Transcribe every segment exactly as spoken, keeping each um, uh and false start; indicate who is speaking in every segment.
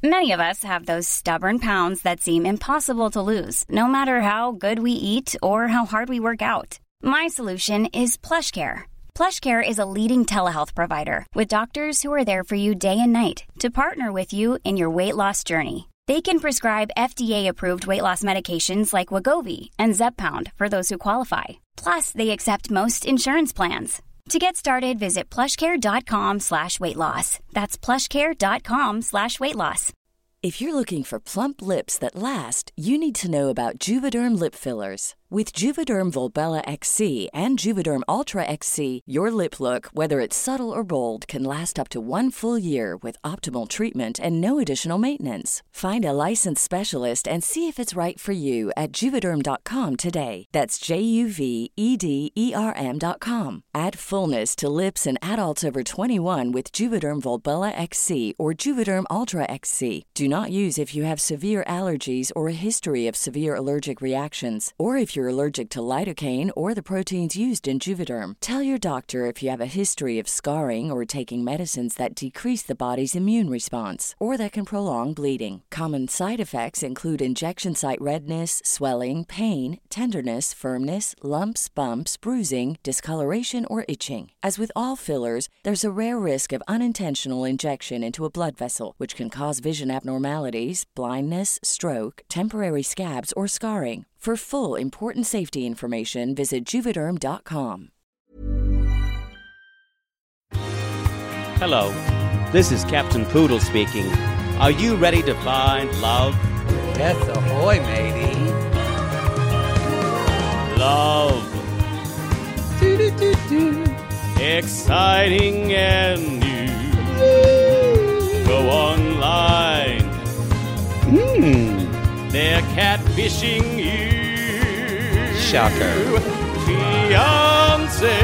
Speaker 1: Many of us have those stubborn pounds that seem impossible to lose, no matter how good we eat or how hard we work out. My solution is PlushCare. PlushCare is a leading telehealth provider with doctors who are there for you day and night to partner with you in your weight loss journey. They can prescribe F D A-approved weight loss medications like Wegovy and Zepbound for those who qualify. Plus, they accept most insurance plans. To get started, visit plushcare.com slash weight loss. That's plushcare.com slash weight loss.
Speaker 2: If you're looking for plump lips that last, you need to know about Juvederm lip fillers. With Juvederm Volbella X C and Juvederm Ultra X C, your lip look, whether it's subtle or bold, can last up to one full year with optimal treatment and no additional maintenance. Find a licensed specialist and see if it's right for you at Juvederm dot com today. That's J U V E D E R M dot com. Add fullness to lips in adults over twenty-one with Juvederm Volbella X C or Juvederm Ultra X C. Do not use if you have severe allergies or a history of severe allergic reactions, or if you're allergic to lidocaine or the proteins used in Juvederm. Tell your doctor if you have a history of scarring or taking medicines that decrease the body's immune response or that can prolong bleeding. Common side effects include injection site redness, swelling, pain, tenderness, firmness, lumps, bumps, bruising, discoloration, or itching. As with all fillers, there's a rare risk of unintentional injection into a blood vessel, which can cause vision abnormalities, blindness, stroke, temporary scabs, or scarring. For full, important safety information, visit Juvederm dot com.
Speaker 3: Hello, this is Captain Poodle speaking. Are you ready to find love?
Speaker 4: Yes, ahoy, matey.
Speaker 3: Love.
Speaker 4: Do-do-do-do.
Speaker 3: Exciting and new. Go online.
Speaker 4: Hmm.
Speaker 3: They're catfishing you.
Speaker 4: Shocker.
Speaker 3: Fiancé.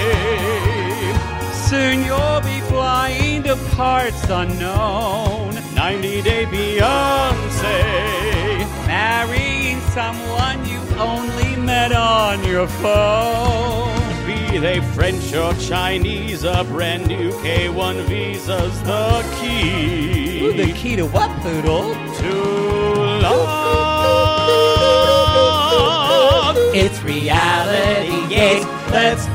Speaker 4: Soon you'll be flying to parts unknown.
Speaker 3: ninety Day Fiancé.
Speaker 4: Marrying someone you only met on your phone.
Speaker 3: Be they French or Chinese, a brand new K one visa's the key.
Speaker 4: Ooh, the key to what, Poodle?
Speaker 3: To love.
Speaker 4: It's reality, yes, let's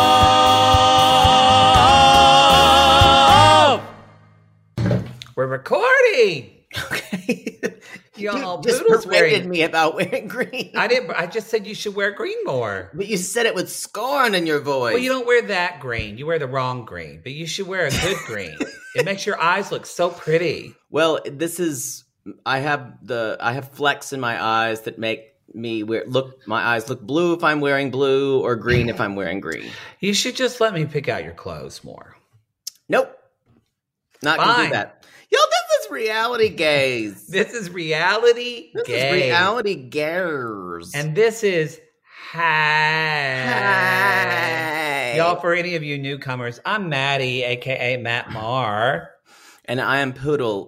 Speaker 4: love. We're recording.
Speaker 5: Okay.
Speaker 4: Y'all,
Speaker 5: You just
Speaker 4: Poodle's
Speaker 5: persuaded
Speaker 4: wearing.
Speaker 5: me about wearing green.
Speaker 4: I didn't. I just said you should wear green more.
Speaker 5: But you said it with scorn in your voice.
Speaker 4: Well, you don't wear that green. You wear the wrong green. But you should wear a good green. It makes your eyes look so pretty.
Speaker 5: Well, this is. I have the. I have flecks in my eyes that make me wear. Look, my eyes look blue if I'm wearing blue, or green if I'm wearing green.
Speaker 4: You should just let me pick out your clothes more.
Speaker 5: Nope. Not gonna
Speaker 4: Fine.
Speaker 5: do that. Yo, this is reality gaze.
Speaker 4: This is reality.
Speaker 5: This
Speaker 4: gay.
Speaker 5: is reality gaze.
Speaker 4: And this is hi.
Speaker 5: Hi.
Speaker 4: Y'all, for any of you newcomers, I'm Maddie, a k a. Matt Marr,
Speaker 5: And I am Poodle.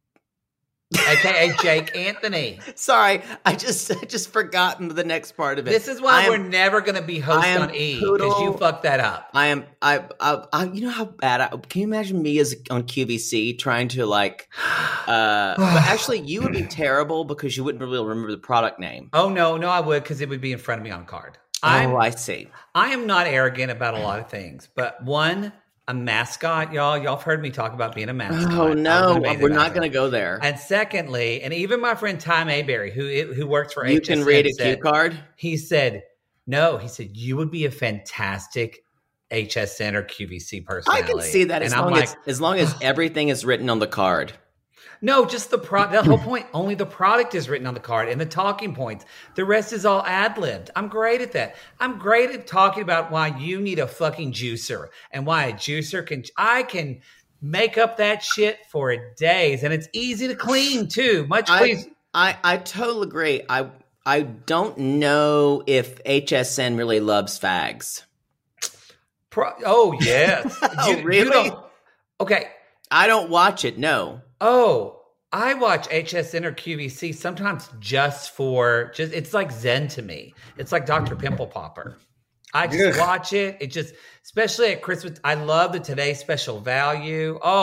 Speaker 4: a k a. Jake Anthony.
Speaker 5: Sorry, I just I just forgotten the next part of it.
Speaker 4: This is why
Speaker 5: I
Speaker 4: we're
Speaker 5: am,
Speaker 4: never going to be host
Speaker 5: I am
Speaker 4: on E,
Speaker 5: Poodle.
Speaker 4: because you fucked that up.
Speaker 5: I am I, I I you know how bad I can you imagine me as on Q V C trying to like uh but actually you would be terrible because you wouldn't really remember the product name.
Speaker 4: Oh, no, no, I would, because it would be in front of me on a card. I'm,
Speaker 5: Oh, I see.
Speaker 4: I am not arrogant about a lot of things, but one, a mascot, y'all. Y'all have heard me talk about being a mascot.
Speaker 5: Oh
Speaker 4: I'm
Speaker 5: no,
Speaker 4: an amazing
Speaker 5: we're not
Speaker 4: mascot.
Speaker 5: going to go there.
Speaker 4: And secondly, and even my friend Ty Mayberry, who who works for
Speaker 5: You
Speaker 4: H S N,
Speaker 5: can read a
Speaker 4: said,
Speaker 5: cue card.
Speaker 4: He said, no, he said, you would be a fantastic H S N or Q V C
Speaker 5: I
Speaker 4: personality.
Speaker 5: can see that as
Speaker 4: and I'm
Speaker 5: long
Speaker 4: like,
Speaker 5: as as long as everything is written on the card.
Speaker 4: no, just the pro. The whole point. Only the product is written on the card and the talking points. The rest is all ad libbed. I'm great at that. I'm great at talking about why you need a fucking juicer and why a juicer can. I can make up that shit for days, and it's easy to clean too. Much clean.
Speaker 5: I, I I totally agree. I I don't know if H S N really loves fags.
Speaker 4: Pro- oh yes.
Speaker 5: Oh,
Speaker 4: You- you
Speaker 5: really?
Speaker 4: don't- okay.
Speaker 5: I don't watch it. No.
Speaker 4: Oh, I watch H S N or Q V C sometimes just for just. It's like Zen to me. It's like Doctor Pimple Popper. I just watch it. It just, especially at Christmas. I love the Today Special Value. Oh,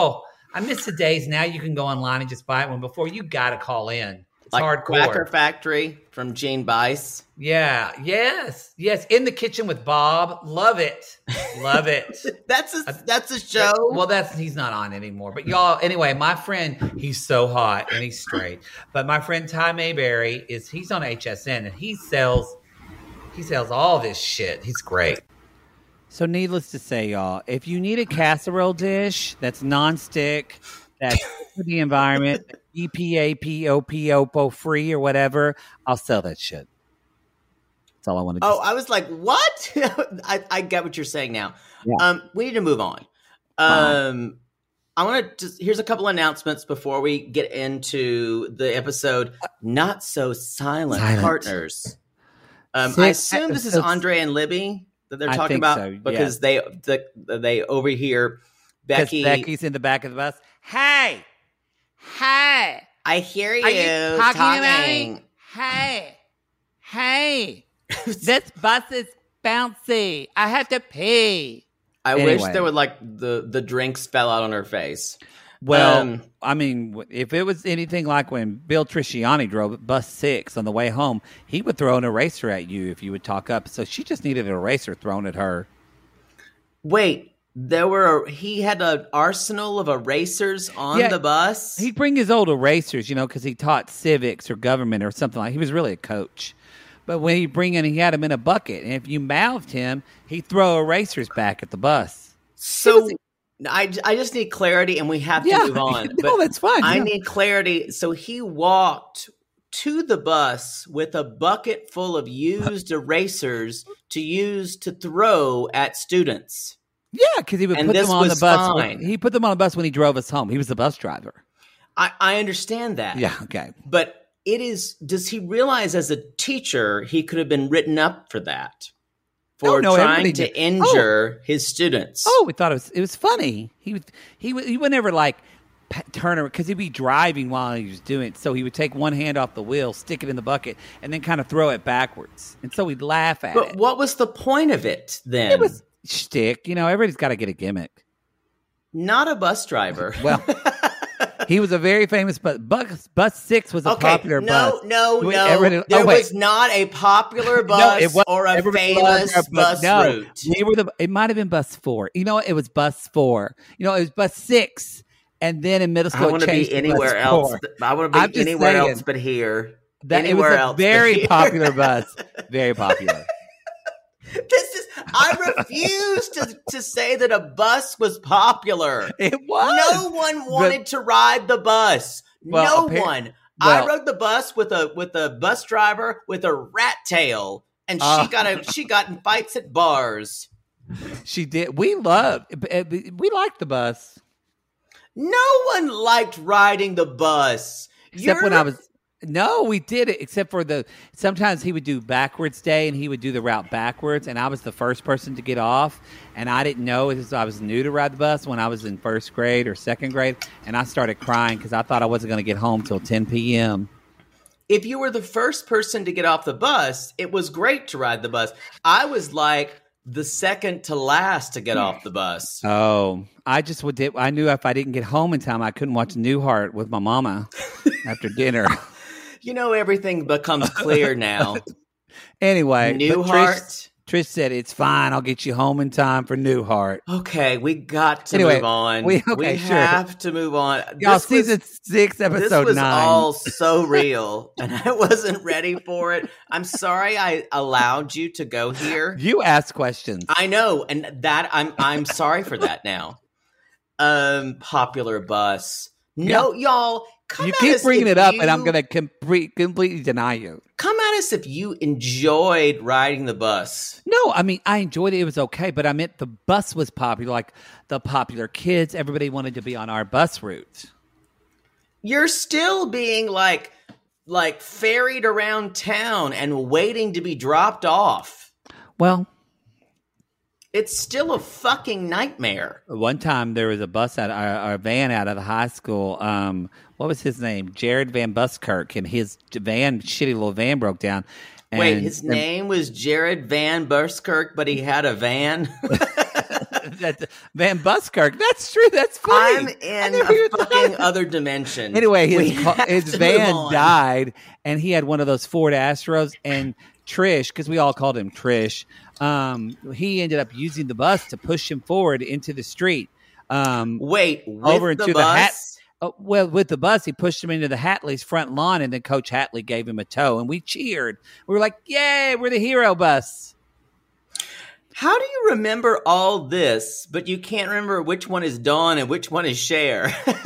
Speaker 4: I miss the days now you can go online and just buy one. Before you got to call in. It's
Speaker 5: like
Speaker 4: hardcore.
Speaker 5: Quacker Factory from Gene Bice.
Speaker 4: Yeah. Yes. Yes. In the Kitchen with Bob. Love it. Love it.
Speaker 5: that's a that's a show.
Speaker 4: Well, that's he's not on anymore. But y'all, anyway, my friend, he's so hot and he's straight. But my friend Ty Mayberry is he's on H S N and he sells he sells all this shit. He's great.
Speaker 3: So needless to say, y'all, if you need a casserole dish that's nonstick, that's for the environment, E P A P O P O P O free or whatever, I'll sell that shit. That's all I want to do.
Speaker 5: Oh, I was like, what? I, I get what you're saying now.
Speaker 3: Yeah.
Speaker 5: Um, we need to move on. Um, I want to just, here's a couple announcements before we get into the episode. Not So Silent,
Speaker 3: Silent.
Speaker 5: Partners. Um,
Speaker 3: Six
Speaker 5: I assume this is
Speaker 3: episodes.
Speaker 5: Andre and Libby that they're
Speaker 3: I
Speaker 5: talking
Speaker 3: think
Speaker 5: about
Speaker 3: so,
Speaker 5: because they the, they overhear Becky.
Speaker 3: Becky's in the back of the bus. Hey, hey,
Speaker 5: I hear you,
Speaker 3: are you talking,
Speaker 5: talking.
Speaker 3: about me? Hey, hey, this bus is bouncy. I have to pee.
Speaker 5: I
Speaker 3: Anyway.
Speaker 5: wish there would like the the drinks fell out on her face.
Speaker 3: Well,
Speaker 5: Um,
Speaker 3: I mean, if it was anything like when Bill Trisciani drove bus six on the way home, he would throw an eraser at you if you would talk up. So she just needed an eraser thrown at her.
Speaker 5: Wait, there were he had an arsenal of erasers on
Speaker 3: Yeah,
Speaker 5: the bus.
Speaker 3: He'd bring his old erasers, you know, because he taught civics or government or something like. He was really a coach. But when he'd bring in, he had them in a bucket, and if you mouthed him, he'd throw erasers back at the bus.
Speaker 5: so I, I just need clarity, and we have to
Speaker 3: Yeah,
Speaker 5: move on.
Speaker 3: no, that's fine.
Speaker 5: I
Speaker 3: yeah.
Speaker 5: need clarity. So he walked to the bus with a bucket full of used erasers to use to throw at students.
Speaker 3: Yeah, because he would
Speaker 5: And
Speaker 3: put
Speaker 5: this
Speaker 3: them on the
Speaker 5: was
Speaker 3: bus. when-
Speaker 5: fine.
Speaker 3: he put them on the bus when he drove us home. He was the bus driver.
Speaker 5: I, I understand that.
Speaker 3: Yeah, okay.
Speaker 5: But it is, does he realize as a teacher he could have been written up for that? For
Speaker 3: No, no,
Speaker 5: trying
Speaker 3: everybody
Speaker 5: to
Speaker 3: did.
Speaker 5: injure his students.
Speaker 3: Oh, we thought it was it was funny. He would he would he would never like p- turn around because he'd be driving while he was doing it. So he would take one hand off the wheel, stick it in the bucket, and then kind of throw it backwards. And so we'd laugh at
Speaker 5: But
Speaker 3: it.
Speaker 5: what was the point of it then?
Speaker 3: It was shtick. You know, everybody's got to get a gimmick.
Speaker 5: Not a bus driver.
Speaker 3: Well, he was a very famous bus. Bus, bus six was a
Speaker 5: okay,
Speaker 3: popular
Speaker 5: no,
Speaker 3: bus.
Speaker 5: no,
Speaker 3: We-
Speaker 5: no.
Speaker 3: everybody-
Speaker 5: there
Speaker 3: oh, wait.
Speaker 5: was not a popular
Speaker 3: No,
Speaker 5: bus
Speaker 3: it was-
Speaker 5: or a
Speaker 3: everybody
Speaker 5: famous
Speaker 3: loved our
Speaker 5: bus
Speaker 3: no,
Speaker 5: route.
Speaker 3: we were the. It might have been bus four. You know what? It was bus four. You know, it was bus six, and then in middle school,
Speaker 5: I want
Speaker 3: it
Speaker 5: to
Speaker 3: changed
Speaker 5: be
Speaker 3: to
Speaker 5: anywhere
Speaker 3: bus
Speaker 5: else.
Speaker 3: four.
Speaker 5: I want to
Speaker 3: I'm
Speaker 5: be
Speaker 3: just
Speaker 5: anywhere
Speaker 3: saying
Speaker 5: else but here.
Speaker 3: That it was
Speaker 5: anywhere
Speaker 3: a
Speaker 5: else but
Speaker 3: very
Speaker 5: here.
Speaker 3: popular bus. Very popular.
Speaker 5: This is. I refuse to, to say that a bus was popular.
Speaker 3: It was.
Speaker 5: No one wanted to ride the bus.
Speaker 3: Well,
Speaker 5: no
Speaker 3: appar-
Speaker 5: one. I
Speaker 3: well-
Speaker 5: rode the bus with a with a bus driver with a rat tail, and she
Speaker 3: Uh.
Speaker 5: got a she got in fights at bars.
Speaker 3: She did. We loved. We liked the bus,
Speaker 5: No one liked riding the bus.
Speaker 3: except when
Speaker 5: You're-
Speaker 3: I was. No, we did it. Except for the sometimes he would do backwards day, and he would do the route backwards, and I was the first person to get off, and I didn't know because I was new to ride the bus when I was in first grade or second grade, and I started crying because I thought I wasn't going to get home till ten p.m.
Speaker 5: If you were the first person to get off the bus, it was great to ride the bus. I was like the second to last to get off the bus.
Speaker 3: Oh, I just would. Did, I knew if I didn't get home in time, I couldn't watch Newhart with my mama after dinner.
Speaker 5: You know, everything becomes clear now.
Speaker 3: Anyway, but
Speaker 5: Newhart.
Speaker 3: Trish, Trish said it's fine. I'll get you home in time for Newhart.
Speaker 5: Okay, we got to
Speaker 3: Anyway,
Speaker 5: move on.
Speaker 3: we- okay, sure.
Speaker 5: have to move on.
Speaker 3: Y'all,
Speaker 5: This was-
Speaker 3: season six,
Speaker 5: This
Speaker 3: episode
Speaker 5: was
Speaker 3: nine.
Speaker 5: all so real, and I wasn't ready for it. I'm sorry I allowed you to go here.
Speaker 3: You ask questions.
Speaker 5: I know, and that I'm I'm sorry for that now. Um, popular bus. No, y'all. Come
Speaker 3: you
Speaker 5: at
Speaker 3: keep
Speaker 5: us
Speaker 3: bringing
Speaker 5: if
Speaker 3: it up,
Speaker 5: you-
Speaker 3: and I'm going to complete, completely deny you.
Speaker 5: come at us if you enjoyed riding the bus.
Speaker 3: No, I mean, I enjoyed it. It was okay, but I meant the bus was popular. Like the popular kids, everybody wanted to be on our bus route.
Speaker 5: You're still being like like ferried around town and waiting to be dropped off.
Speaker 3: Well,
Speaker 5: It's still a fucking nightmare.
Speaker 3: one time there was a bus out, our, our van out of the high school. Um, what was his name? Jared Van Buskirk, and his van, shitty little van, broke down. And,
Speaker 5: Wait, his name was Jared Van Buskirk, but he had a van?
Speaker 3: That's Van Buskirk. That's true. That's
Speaker 5: I'm
Speaker 3: funny.
Speaker 5: in a fucking other dimension.
Speaker 3: Anyway,
Speaker 5: We
Speaker 3: his,
Speaker 5: have
Speaker 3: his
Speaker 5: to move
Speaker 3: van
Speaker 5: on.
Speaker 3: died, and he had one of those Ford Astros. And Trish, because we all called him Trish, um, he ended up using the bus to push him forward into the street. Um,
Speaker 5: Wait, with
Speaker 3: over
Speaker 5: the
Speaker 3: into
Speaker 5: bus?
Speaker 3: the hat. Oh, well, with the bus, he pushed him into the Hatley's front lawn, and then Coach Hatley gave him a tow, and we cheered. We were like, "Yay, we're the hero bus!"
Speaker 5: How do you remember all this, but you can't remember which one is Dawn and which one is Cher?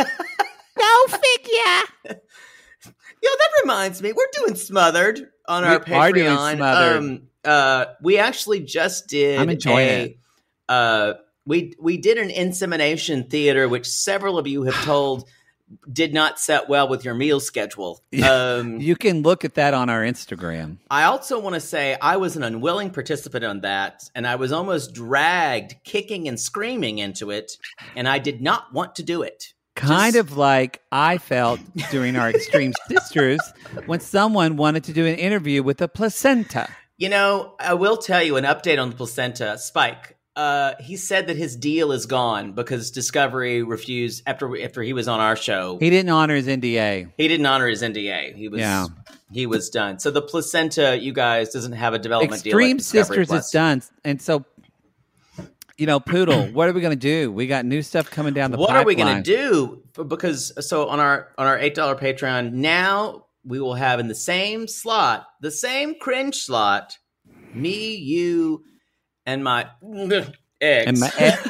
Speaker 3: Go figure.
Speaker 5: Yeah, that reminds me. We're doing Smothered on
Speaker 3: We
Speaker 5: our
Speaker 3: are
Speaker 5: Patreon.
Speaker 3: doing Smothered.
Speaker 5: Um, uh, we actually just did.
Speaker 3: I'm enjoying
Speaker 5: a,
Speaker 3: it.
Speaker 5: Uh, we we did an insemination theater, which several of you have told did not set well with your meal schedule. Um,
Speaker 3: You can look at that on our Instagram.
Speaker 5: I also want to say I was an unwilling participant on that, and I was almost dragged kicking and screaming into it, and I did not want to do it.
Speaker 3: Kind
Speaker 5: Just-
Speaker 3: of like I felt during our Extreme Sisters when someone wanted to do an interview with a placenta.
Speaker 5: You know, I will tell you an update on the placenta. Spike, uh, he said that his deal is gone because Discovery refused after after he was on our show.
Speaker 3: He didn't honor his N D A.
Speaker 5: He didn't honor his N D A. He was
Speaker 3: Yeah.
Speaker 5: he was done. So the placenta, you guys, doesn't have a development deal.
Speaker 3: Extreme
Speaker 5: at Discovery
Speaker 3: Sisters
Speaker 5: Plus.
Speaker 3: is done. And so, you know, Poodle, what are we going to do? We got new stuff coming down the
Speaker 5: What
Speaker 3: pipeline.
Speaker 5: are we going to do? Because so on our on our eight dollar Patreon now we will have in the same slot, the same cringe slot, me, you, and my ex.
Speaker 3: And my ex-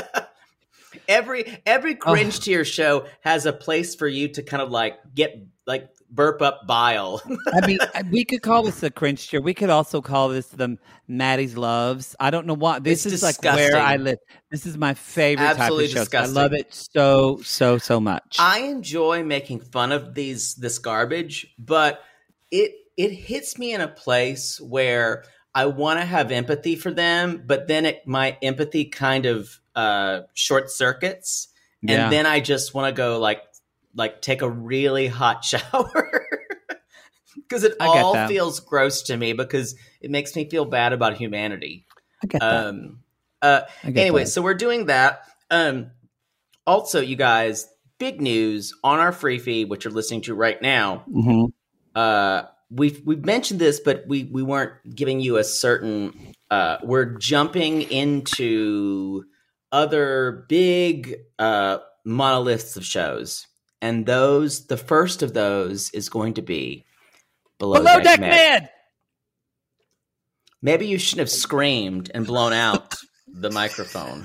Speaker 5: every every
Speaker 3: Oh.
Speaker 5: cringe tier show has a place for you to kind of like get like burp up bile.
Speaker 3: I mean, we could call this a cringe tier. We could also call this the Maddie's Loves. I don't know why. This
Speaker 5: It's
Speaker 3: is like
Speaker 5: disgusting.
Speaker 3: where I live. This is my favorite
Speaker 5: Absolutely
Speaker 3: type of show.
Speaker 5: disgusting.
Speaker 3: I love it so, so, so much.
Speaker 5: I enjoy making fun of these this garbage, but it it hits me in a place where I want to have empathy for them, but then it, my empathy kind of uh, short circuits, and
Speaker 3: Yeah.
Speaker 5: then I just want to go like like take a really hot shower because it
Speaker 3: I get
Speaker 5: all
Speaker 3: that.
Speaker 5: feels gross to me because it makes me feel bad about humanity.
Speaker 3: I get that.
Speaker 5: Um, uh,
Speaker 3: I get
Speaker 5: anyway,
Speaker 3: that.
Speaker 5: so we're doing that. Um, also, you guys, big news on our free feed, which you're listening to right now.
Speaker 3: Mhm.
Speaker 5: Uh, we've we've mentioned this, but we we weren't giving you a certain. Uh, we're jumping into other big uh, monoliths of shows, and those the first of those is going to be Below,
Speaker 3: Below
Speaker 5: Deck,
Speaker 3: Deck
Speaker 5: Med.
Speaker 3: Med.
Speaker 5: Maybe you shouldn't have screamed and blown out the microphone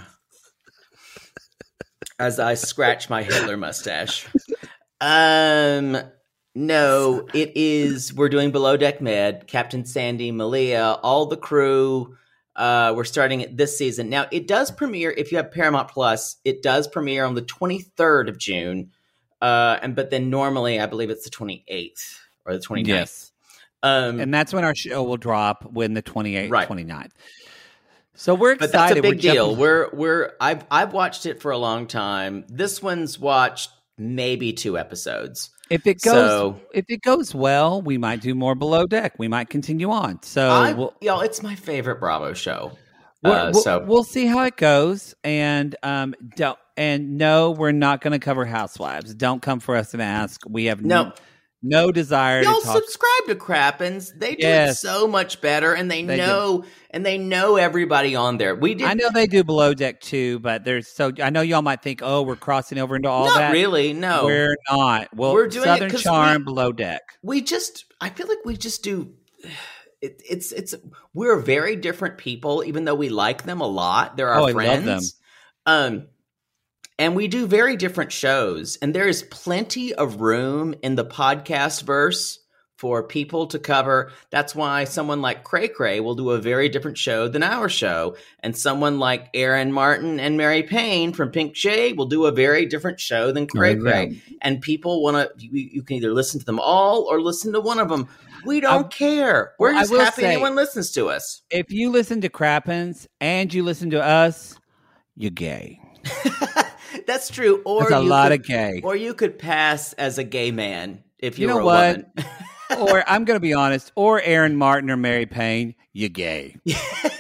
Speaker 5: as I scratch my Hitler mustache. Um, no, it is. We're doing Below Deck Med. Captain Sandy, Malia, all the crew. Uh, we're starting it this season. Now, it does premiere if you have Paramount Plus. It does premiere on the twenty-third of June, uh, and but then normally I believe it's the twenty-eighth or the twenty-ninth.
Speaker 3: Yes.
Speaker 5: Um,
Speaker 3: And that's when our show will drop, when the twenty-eighth,
Speaker 5: Right.
Speaker 3: twenty-ninth. So we're excited.
Speaker 5: But that's a big
Speaker 3: We're
Speaker 5: deal.
Speaker 3: jumping-
Speaker 5: We're we're I've I've watched it for a long time. This one's watched maybe two episodes.
Speaker 3: If it goes,
Speaker 5: So-
Speaker 3: if it goes well, we might do more Below Deck. We might continue on. So
Speaker 5: I,
Speaker 3: we'll,
Speaker 5: y'all, it's my favorite Bravo show.
Speaker 3: we'll,
Speaker 5: Uh,
Speaker 3: we'll-
Speaker 5: so
Speaker 3: we'll see how it goes. And um, don't and no, we're not going to cover Housewives. Don't come for us and ask. We have
Speaker 5: No.
Speaker 3: no, no desire
Speaker 5: y'all
Speaker 3: to talk.
Speaker 5: subscribe to Crappens. They do it
Speaker 3: Yes.
Speaker 5: so much better, and they,
Speaker 3: They do.
Speaker 5: know and they know everybody on there. We did
Speaker 3: I know they do Below Deck too, but there's so I know y'all might think, oh, we're crossing over into all
Speaker 5: not
Speaker 3: that.
Speaker 5: really. No,
Speaker 3: We're not. Well,
Speaker 5: We're doing it
Speaker 3: Southern
Speaker 5: 'cause
Speaker 3: Charm,
Speaker 5: we-
Speaker 3: Below Deck.
Speaker 5: we just I feel like we just do it, it's it's we're very different people, even though we like them a lot. They're our
Speaker 3: Oh, I love
Speaker 5: friends.
Speaker 3: them.
Speaker 5: Um and we do very different shows, and there is plenty of room in the podcast verse for people to cover. That's why someone like Cray Cray will do a very different show than our show, and someone like Aaron Martin and Mary Payne from Pink Shade will do a very different show than Cray
Speaker 3: Oh, yeah.
Speaker 5: Cray. And people want to. You, you can either listen to them all or listen to one of them. We don't
Speaker 3: I-
Speaker 5: care. We're
Speaker 3: well, I
Speaker 5: just
Speaker 3: will
Speaker 5: happy
Speaker 3: say-
Speaker 5: anyone listens to us.
Speaker 3: If you listen to Crappens and you listen to us, you're gay.
Speaker 5: That's true. Or
Speaker 3: That's a
Speaker 5: you
Speaker 3: lot
Speaker 5: could,
Speaker 3: of gay.
Speaker 5: Or you could pass as a gay man if you,
Speaker 3: You know
Speaker 5: were a
Speaker 3: what?
Speaker 5: woman.
Speaker 3: Or I'm going to be honest, or Aaron Martin or Mary Payne, you're gay.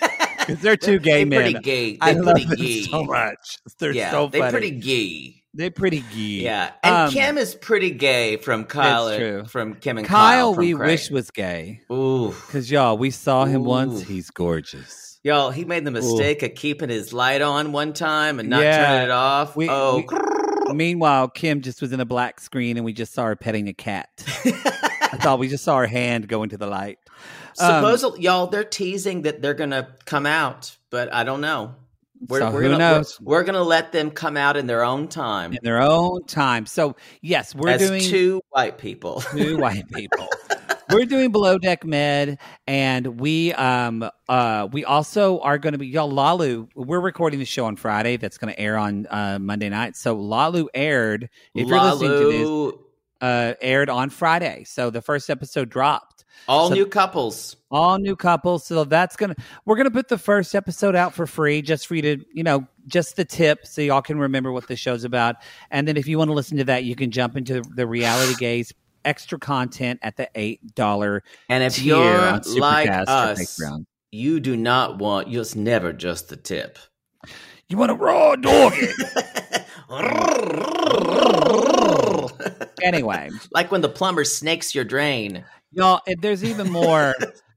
Speaker 3: because they're two gay
Speaker 5: they're
Speaker 3: men.
Speaker 5: Pretty gay. They
Speaker 3: I love
Speaker 5: pretty
Speaker 3: them
Speaker 5: gay.
Speaker 3: so much. They're
Speaker 5: yeah,
Speaker 3: so funny.
Speaker 5: They're pretty gay.
Speaker 3: They're pretty gay.
Speaker 5: Yeah, and
Speaker 3: Um,
Speaker 5: Kim is pretty gay from Kyle.
Speaker 3: It's true.
Speaker 5: From Kim and
Speaker 3: Kyle,
Speaker 5: Kyle. from
Speaker 3: we
Speaker 5: Craig.
Speaker 3: wish was gay.
Speaker 5: Ooh,
Speaker 3: Because y'all, we saw him
Speaker 5: Ooh.
Speaker 3: once. He's gorgeous.
Speaker 5: y'all, he made the mistake of keeping his light on one time and not
Speaker 3: Yeah.
Speaker 5: turning it off.
Speaker 3: We-
Speaker 5: oh,
Speaker 3: we- Meanwhile, Kim just was in a black screen and we just saw her petting a cat. That's all. We just saw her hand go into the light. Um,
Speaker 5: supposedly, y'all, they're teasing that they're gonna come out, but I don't know. We're,
Speaker 3: So
Speaker 5: we're
Speaker 3: who
Speaker 5: gonna,
Speaker 3: knows?
Speaker 5: We're, we're gonna let them come out in their own time.
Speaker 3: in their own time. So yes, we're
Speaker 5: as
Speaker 3: doing
Speaker 5: two white people.
Speaker 3: two white people. We're doing Below Deck Med, and we um uh we also are going to be y'all. Lalu, we're recording the show on Friday. That's going to air on uh, Monday night. So Lalu aired. If you're listening to
Speaker 5: Lalu,
Speaker 3: this, uh, aired on Friday. So the first episode dropped.
Speaker 5: all
Speaker 3: So-
Speaker 5: new couples.
Speaker 3: All new couples. So that's gonna we're gonna put the first episode out for free, just for you to you know just the tip, so y'all can remember what the show's about. And then if you want to listen to that, you can jump into the Reality Gaze extra content at the eight dollar
Speaker 5: And if
Speaker 3: tier
Speaker 5: you're
Speaker 3: on
Speaker 5: like
Speaker 3: Supercast or
Speaker 5: us,
Speaker 3: Patreon.
Speaker 5: you do not want. You'll never just the tip.
Speaker 3: You want a raw dog it. Anyway,
Speaker 5: Like when the plumber snakes your drain.
Speaker 3: y'all, if there's even more.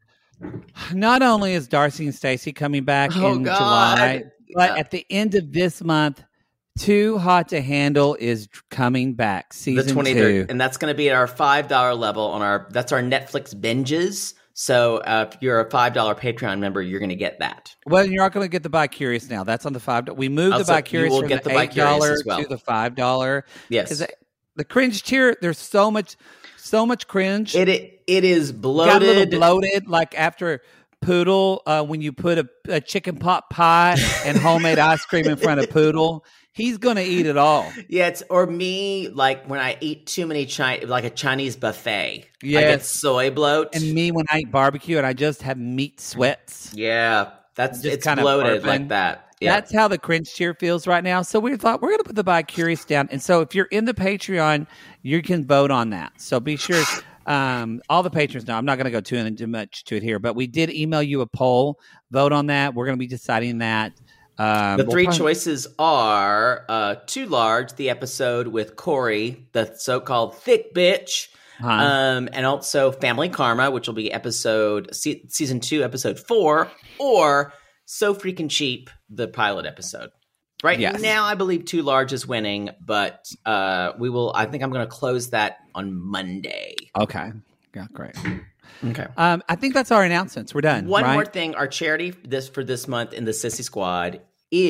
Speaker 3: Not only is Darcy and Stacey coming back
Speaker 5: Oh,
Speaker 3: in
Speaker 5: God.
Speaker 3: July, but
Speaker 5: Yeah.
Speaker 3: at the end of this month, Too Hot to Handle is coming back. Season
Speaker 5: The twenty-third,
Speaker 3: two.
Speaker 5: and that's going to be at our five dollar level on our. That's our Netflix binges. So uh, if you're a five dollar Patreon member, you're going to get that.
Speaker 3: Well, you're not going to get the Bi Curious now. That's on the five. We moved
Speaker 5: Also,
Speaker 3: the Bi
Speaker 5: you
Speaker 3: Curious
Speaker 5: will
Speaker 3: from
Speaker 5: get
Speaker 3: the
Speaker 5: the
Speaker 3: eight
Speaker 5: Bi-Curious
Speaker 3: dollar
Speaker 5: as well.
Speaker 3: to the five dollar.
Speaker 5: Yes,
Speaker 3: Because the cringe tier, there's so much, so much cringe.
Speaker 5: it it, it is
Speaker 3: Got a little
Speaker 5: bloated.
Speaker 3: bloated, like after Poodle, uh, when you put a, a chicken pot pie and homemade ice cream in front of Poodle, he's gonna eat it all.
Speaker 5: Yeah, it's or me like when I eat too many Chi- like a Chinese buffet. I get
Speaker 3: Yes.
Speaker 5: soy bloat.
Speaker 3: And me when I eat barbecue and I just have meat sweats.
Speaker 5: yeah, that's
Speaker 3: Just
Speaker 5: it's
Speaker 3: kind of
Speaker 5: bloated
Speaker 3: burping.
Speaker 5: like that. Yeah,
Speaker 3: That's how the cringe tier feels right now. So we thought we're going to put the Bi Curious down. And so if you're in the Patreon, you can vote on that. So be sure, um, all the patrons know. I'm not going to go too into much to it here, but we did email you a poll. Vote on that. We're going to be deciding that. Um,
Speaker 5: the
Speaker 3: we'll
Speaker 5: three
Speaker 3: probably-
Speaker 5: choices are uh, Too Large, the episode with Corey, the so-called thick bitch,
Speaker 3: Huh.
Speaker 5: um, and also Family Karma, which will be episode se- season two, episode four, or So Freaking Cheap, the pilot episode. Right
Speaker 3: Yes.
Speaker 5: now, I believe Too Large is winning, but uh, we will. I think I'm going to close that on Monday.
Speaker 3: Okay. Yeah, great.
Speaker 5: Okay.
Speaker 3: Um, I think that's our announcements. We're done.
Speaker 5: One
Speaker 3: right?
Speaker 5: more thing, our charity this for this month in the Sissy Squad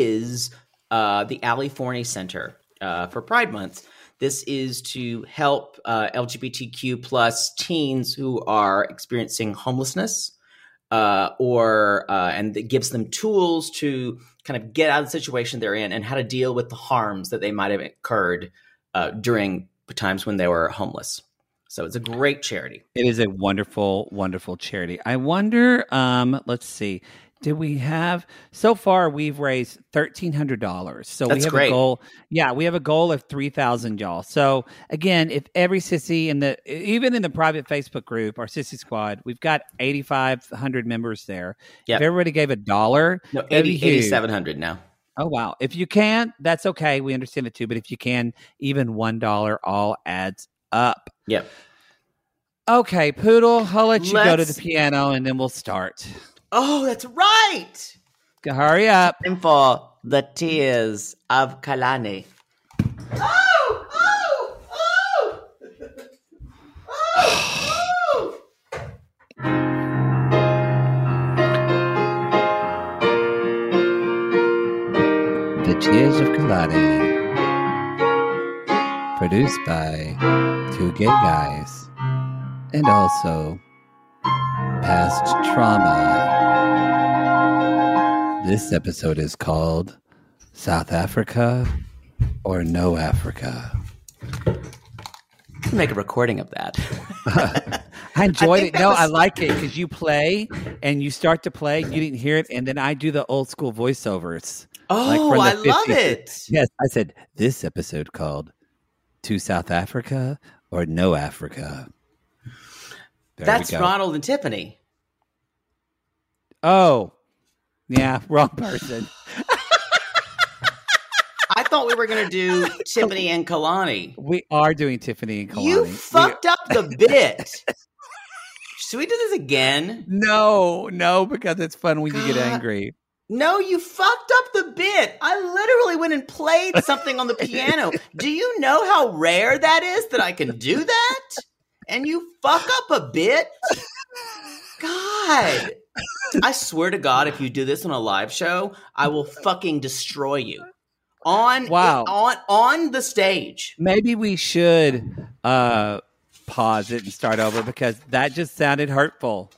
Speaker 5: is uh, the Ali Forney Center uh, for Pride Month. This is to help uh, L G B T Q plus teens who are experiencing homelessness, uh, or uh, and it gives them tools to kind of get out of the situation they're in and how to deal with the harms that they might have incurred uh, during times when they were homeless. So it's a great charity.
Speaker 3: It is a wonderful, wonderful charity. I wonder, um, let's see. Did we have so far? We've raised thirteen hundred dollars. So we
Speaker 5: That's
Speaker 3: have
Speaker 5: great.
Speaker 3: a goal. Yeah, we have a goal of three thousand, y'all. So again, if every sissy in the even in the private Facebook group, our Sissy Squad, we've got eighty five hundred members there.
Speaker 5: Yep.
Speaker 3: If everybody gave a dollar,
Speaker 5: No,
Speaker 3: that'd be
Speaker 5: eighty,
Speaker 3: huge.
Speaker 5: eighty-seven hundred now.
Speaker 3: Oh wow! If you can, that's okay. We understand it too. But if you can, even one dollar all adds up.
Speaker 5: Yep.
Speaker 3: Okay, Poodle, I'll let you go to
Speaker 5: Let's-
Speaker 3: the piano and then we'll start.
Speaker 5: Oh, that's right.
Speaker 3: Hurry up.
Speaker 5: Time for the tears of Kalani. Oh, oh, oh. Oh, oh.
Speaker 3: The Tears of Kalani. Produced by two gay guys. And also past trauma. This episode is called South Africa or No Africa.
Speaker 5: Make a recording of that.
Speaker 3: I enjoyed
Speaker 5: think
Speaker 3: it.
Speaker 5: that
Speaker 3: No,
Speaker 5: was-
Speaker 3: I like it because you play and you start to play, you didn't hear it, and then I do the old school voiceovers. like
Speaker 5: Oh,
Speaker 3: from the
Speaker 5: I love
Speaker 3: fifties.
Speaker 5: it.
Speaker 3: Yes, I said this episode called To South Africa or No Africa. There
Speaker 5: That's
Speaker 3: we go.
Speaker 5: Ronald and Tiffany.
Speaker 3: Oh, Yeah, wrong person.
Speaker 5: I thought we were going to do Tiffany and Kalani.
Speaker 3: We are doing Tiffany and Kalani.
Speaker 5: You fucked we- up the bit. Should we do this again?
Speaker 3: No, no, because it's fun when
Speaker 5: God.
Speaker 3: you get angry.
Speaker 5: No, you fucked up the bit. I literally went and played something on the piano. Do you know how rare that is that I can do that? And you fuck up a bit? God. I swear to God, if you do this on a live show, I will fucking destroy you. On
Speaker 3: wow.
Speaker 5: on on the stage.
Speaker 3: Maybe we should uh, pause it and start over because that just sounded hurtful.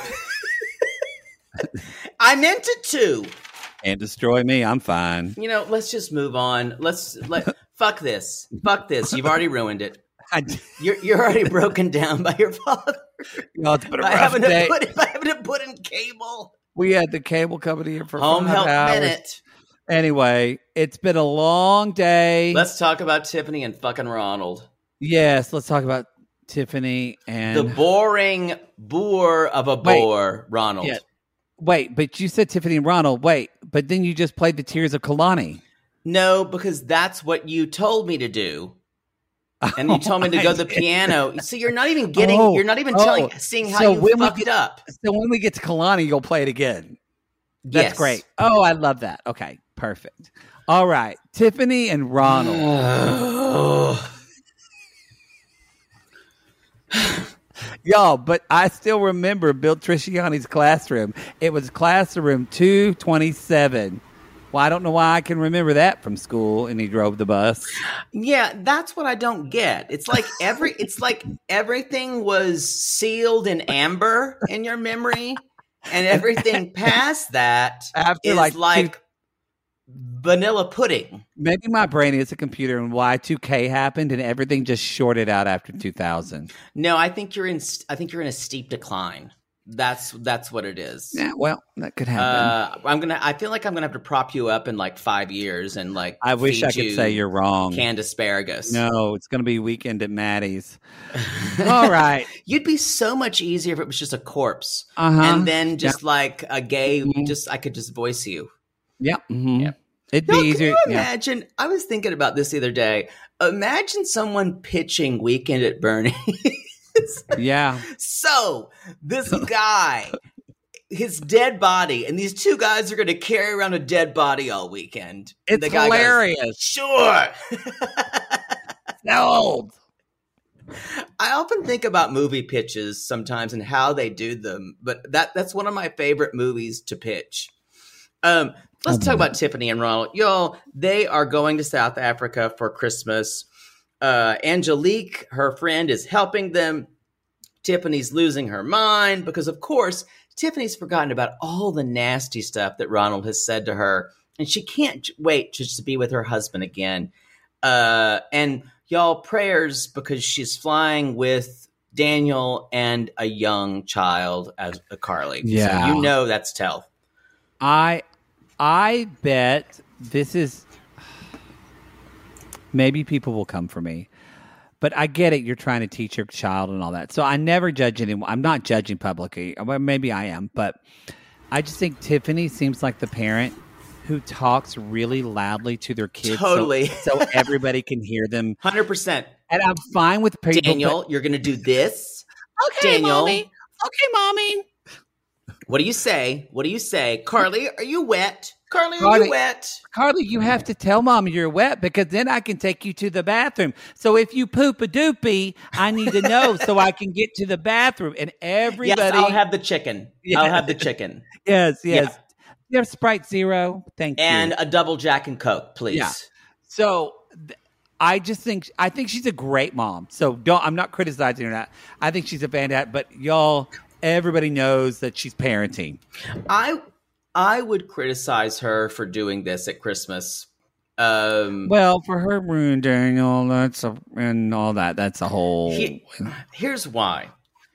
Speaker 5: I meant it to.
Speaker 3: And destroy me. I'm fine.
Speaker 5: You know, let's just move on. Let's let fuck this. Fuck this. You've already ruined it. I, you're you're already broken down by your father.
Speaker 3: No, it's been a
Speaker 5: by
Speaker 3: rough
Speaker 5: having
Speaker 3: day.
Speaker 5: To put, by having to put in cable.
Speaker 3: We had the cable company here for
Speaker 5: Home
Speaker 3: five
Speaker 5: Help
Speaker 3: hours.
Speaker 5: Minute.
Speaker 3: Anyway, it's been a long day.
Speaker 5: Let's talk about Tiffany and fucking Ronald.
Speaker 3: Yes, let's talk about Tiffany and
Speaker 5: the boring boor of a boor, Wait, Ronald. Yeah.
Speaker 3: Wait, but you said Tiffany and Ronald. Wait, but then you just played the Tears of Kalani.
Speaker 5: No, because that's what you told me to do. And you told me to go to the piano. So you're not even getting, oh, you're not even telling, oh. seeing how so you fucked
Speaker 3: get,
Speaker 5: up.
Speaker 3: So when we get to Kalani, you'll play it again. That's
Speaker 5: yes.
Speaker 3: great. Oh, I love that. Okay, perfect. All right, Tiffany and Ronald. Y'all, but I still remember Bill Trisciani's classroom. It was classroom two twenty-seven. Well, I don't know why I can remember that from school, and he drove the bus.
Speaker 5: Yeah, that's what I don't get. It's like every, it's like everything was sealed in amber in your memory, and everything past that After is like, like two, vanilla pudding.
Speaker 3: Maybe my brain is a computer, and Y two K happened, and everything just shorted out after two thousand.
Speaker 5: No, I think you're in. I think you're in a steep decline. That's that's what it is.
Speaker 3: Yeah, well, that could happen.
Speaker 5: Uh, I'm gonna. I feel like I'm gonna have to prop you up in like five years and like.
Speaker 3: I wish I could say you're wrong.
Speaker 5: Canned asparagus.
Speaker 3: No, it's gonna be Weekend at Maddie's. All right,
Speaker 5: you'd be so much easier if it was just a corpse,
Speaker 3: uh-huh.
Speaker 5: and then just
Speaker 3: yeah.
Speaker 5: like a gay.
Speaker 3: Mm-hmm.
Speaker 5: Just I could just voice you.
Speaker 3: Yep. Mm-hmm.
Speaker 5: Yep.
Speaker 3: It'd
Speaker 5: no,
Speaker 3: be easier.
Speaker 5: Can you imagine? Yeah. I was thinking about this the other day. Imagine someone pitching Weekend at Bernie's.
Speaker 3: Yeah.
Speaker 5: So this guy, his dead body, and these two guys are going to carry around a dead body all weekend.
Speaker 3: It's
Speaker 5: the guy
Speaker 3: hilarious.
Speaker 5: Goes, sure.
Speaker 3: Sold.
Speaker 5: I often think about movie pitches sometimes and how they do them, but that that's one of my favorite movies to pitch. Um, let's talk about Tiffany and Ronald. Y'all, they are going to South Africa for Christmas. Uh, Angelique, her friend, is helping them. Tiffany's losing her mind because, of course, Tiffany's forgotten about all the nasty stuff that Ronald has said to her, and she can't wait just to be with her husband again. Uh, and y'all, prayers because she's flying with Daniel and a young child as a Carly.
Speaker 3: Yeah,
Speaker 5: so you know that's tough.
Speaker 3: I, I bet this is. Maybe people will come for me, but I get it. You're trying to teach your child and all that. So I never judge anyone. I'm not judging publicly. Well, maybe I am, but I just think Tiffany seems like the parent who talks really loudly to their kids.
Speaker 5: Totally.
Speaker 3: So, so everybody can hear them.
Speaker 5: one hundred percent.
Speaker 3: And I'm fine with people.
Speaker 5: Daniel,
Speaker 3: but,
Speaker 5: you're going to do this.
Speaker 3: Okay,
Speaker 5: Daniel.
Speaker 3: Mommy. Okay, Mommy.
Speaker 5: What do you say? What do you say? Carly, are you wet? Carly, are
Speaker 3: Carly,
Speaker 5: you wet?
Speaker 3: Carly, you have to tell Mom you're wet because then I can take you to the bathroom. So if you poop a doopy, I need to know so I can get to the bathroom. And everybody...
Speaker 5: Yes, I'll have the chicken. Yeah. I'll have the chicken.
Speaker 3: Yes, yes. Yeah. You have Sprite Zero? Thank
Speaker 5: and
Speaker 3: you.
Speaker 5: And a double Jack and Coke, please.
Speaker 3: Yeah. So... Th- I just think I think she's a great mom. So don't I'm not criticizing her that. I think she's a fantastic, but y'all, everybody knows that she's parenting.
Speaker 5: I I would criticize her for doing this at Christmas. Um,
Speaker 3: well, for her ruining Daniel, that's a, and all that. That's a whole.
Speaker 5: He, here's why.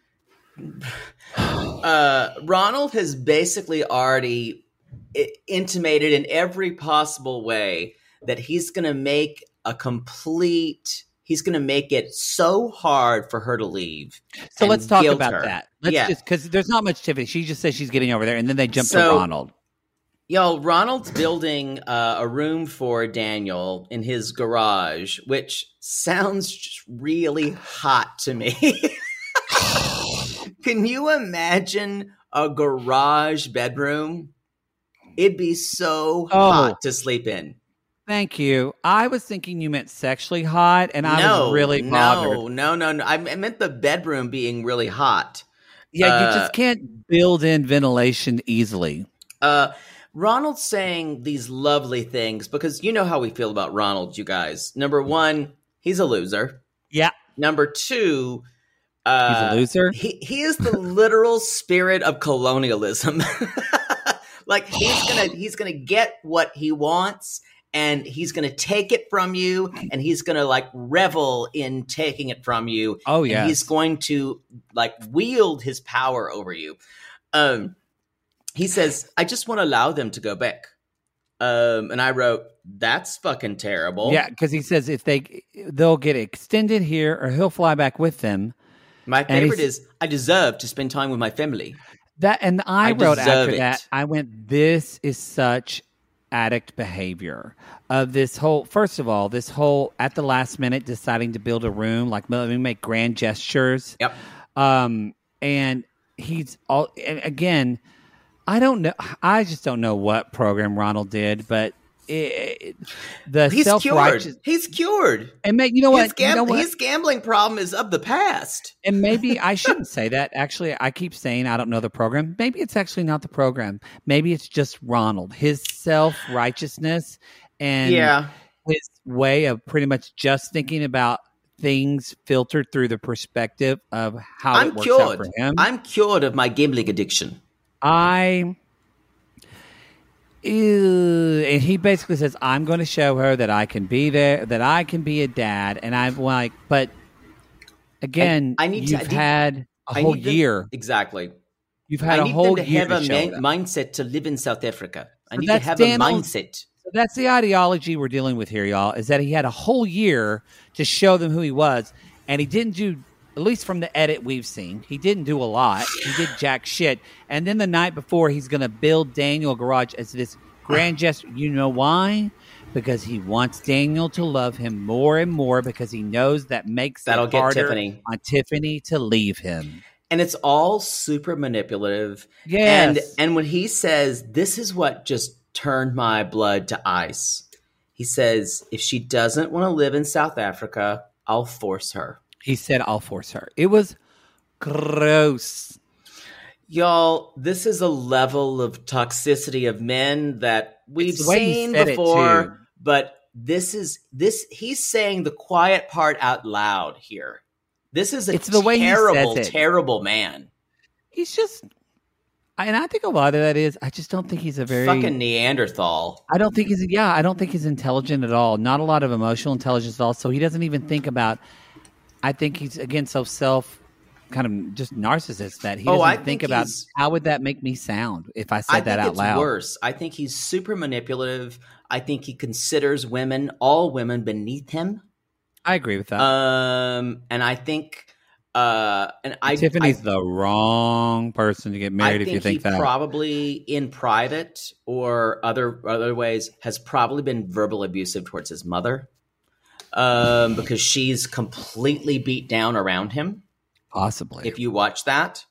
Speaker 5: Uh, Ronald has basically already intimated in every possible way that he's going to make a complete. He's going to make it so hard for her to leave.
Speaker 3: So let's talk about
Speaker 5: her.
Speaker 3: that. Let's
Speaker 5: yeah.
Speaker 3: just because there's not much Tiffany. She just says she's getting over there, and then they jump
Speaker 5: so,
Speaker 3: to Ronald.
Speaker 5: Y'all, Ronald's building uh, a room for Daniel in his garage, which sounds just really hot to me. Can you imagine a garage bedroom? It'd be so
Speaker 3: Oh.
Speaker 5: hot to sleep in.
Speaker 3: Thank you. I was thinking you meant sexually hot, and I
Speaker 5: no,
Speaker 3: was really bothered.
Speaker 5: no, no, no, no. I I meant the bedroom being really hot.
Speaker 3: Yeah,
Speaker 5: Uh,
Speaker 3: you just can't build in ventilation easily.
Speaker 5: Uh, Ronald's saying these lovely things because you know how we feel about Ronald, you guys. Number one, he's a loser.
Speaker 3: Yeah.
Speaker 5: Number two, uh,
Speaker 3: He's a loser?
Speaker 5: He he is the literal spirit of colonialism. Like he's gonna he's gonna get what he wants, and he's gonna take it from you, and he's gonna like revel in taking it from you.
Speaker 3: Oh,
Speaker 5: yeah,
Speaker 3: yes.
Speaker 5: he's going to like wield his power over you. Um. He says, I just want to allow them to go back. Um, and I wrote, that's fucking terrible.
Speaker 3: Yeah, because he says if they they'll get extended here, or he'll fly back with them.
Speaker 5: My
Speaker 3: And
Speaker 5: favorite
Speaker 3: he's-
Speaker 5: is, I deserve to spend time with my family.
Speaker 3: That and I,
Speaker 5: I
Speaker 3: wrote
Speaker 5: deserve
Speaker 3: after
Speaker 5: it.
Speaker 3: that. I went, this is such addict behavior of this whole. First of all, this whole at the last minute deciding to build a room, like let me make grand gestures.
Speaker 5: Yep.
Speaker 3: Um, and he's all and again. I don't know. I just don't know what program Ronald did, but it, it, the
Speaker 5: He's
Speaker 3: self
Speaker 5: cured.
Speaker 3: righteous
Speaker 5: He's cured.
Speaker 3: and may, you know what?
Speaker 5: His, gam-
Speaker 3: you know what?
Speaker 5: his gambling problem is of the past.
Speaker 3: And maybe I shouldn't say that. Actually, I keep saying I don't know the program. Maybe it's actually not the program. Maybe it's just Ronald, his self righteousness, and
Speaker 5: Yeah.
Speaker 3: his way of pretty much just thinking about things filtered through the perspective of how
Speaker 5: I'm
Speaker 3: it works out
Speaker 5: cured.
Speaker 3: for him.
Speaker 5: I'm cured of my gambling addiction.
Speaker 3: I. Ew, and he basically says, I'm going to show her that I can be there, that I can be a dad. And I'm like, but again,
Speaker 5: I- I need to-
Speaker 3: you've
Speaker 5: I need-
Speaker 3: had a
Speaker 5: I
Speaker 3: whole
Speaker 5: need them-
Speaker 3: year.
Speaker 5: Exactly.
Speaker 3: You've had
Speaker 5: I
Speaker 3: a
Speaker 5: need
Speaker 3: whole
Speaker 5: them to
Speaker 3: year
Speaker 5: have
Speaker 3: to
Speaker 5: a
Speaker 3: show
Speaker 5: man-
Speaker 3: them.
Speaker 5: mindset to live in South Africa. I
Speaker 3: So
Speaker 5: need to
Speaker 3: that's
Speaker 5: have
Speaker 3: Daniel's-
Speaker 5: a mindset.
Speaker 3: So that's the ideology we're dealing with here, y'all, is that he had a whole year to show them who he was. And he didn't do, at least from the edit we've seen, he didn't do a lot. He did jack shit. And then the night before, he's going to build Daniel a garage as this grand gesture. You know why? Because he wants Daniel to love him more and more because he knows that makes
Speaker 5: That'll
Speaker 3: it
Speaker 5: get
Speaker 3: harder
Speaker 5: Tiffany.
Speaker 3: on Tiffany to leave him.
Speaker 5: And it's all super manipulative.
Speaker 3: Yes.
Speaker 5: And and when he says, this is what just turned my blood to ice. He says, if she doesn't want to live in South Africa, I'll force her.
Speaker 3: He said, I'll force her. It was gross.
Speaker 5: Y'all, this is a level of toxicity of men that we've
Speaker 3: It's the way he
Speaker 5: seen
Speaker 3: said it,
Speaker 5: before,
Speaker 3: too.
Speaker 5: but this is this he's saying the quiet part out loud here. This is a
Speaker 3: It's the way he
Speaker 5: terrible,
Speaker 3: says it.
Speaker 5: terrible man.
Speaker 3: He's just, and I think a lot of that is, I just don't think he's a very,
Speaker 5: Fucking Neanderthal.
Speaker 3: I don't think he's, yeah, I don't think he's intelligent at all. Not a lot of emotional intelligence at all. So he doesn't even think about, I think he's, again, so self, kind of just narcissist that he
Speaker 5: Oh,
Speaker 3: doesn't
Speaker 5: I
Speaker 3: think,
Speaker 5: think
Speaker 3: about
Speaker 5: he's-
Speaker 3: how would that make me sound if I said
Speaker 5: I
Speaker 3: that
Speaker 5: think
Speaker 3: out
Speaker 5: it's
Speaker 3: loud.
Speaker 5: worse. I think he's super manipulative. I think he considers women, all women, beneath him.
Speaker 3: I agree with that.
Speaker 5: Um, and I think, uh, and I
Speaker 3: Tiffany's
Speaker 5: I,
Speaker 3: the wrong person to get married
Speaker 5: I
Speaker 3: if you think
Speaker 5: he
Speaker 3: that.
Speaker 5: probably in private or other other ways has probably been verbal abusive towards his mother, um, because she's completely beat down around him.
Speaker 3: Possibly.
Speaker 5: If you watch that,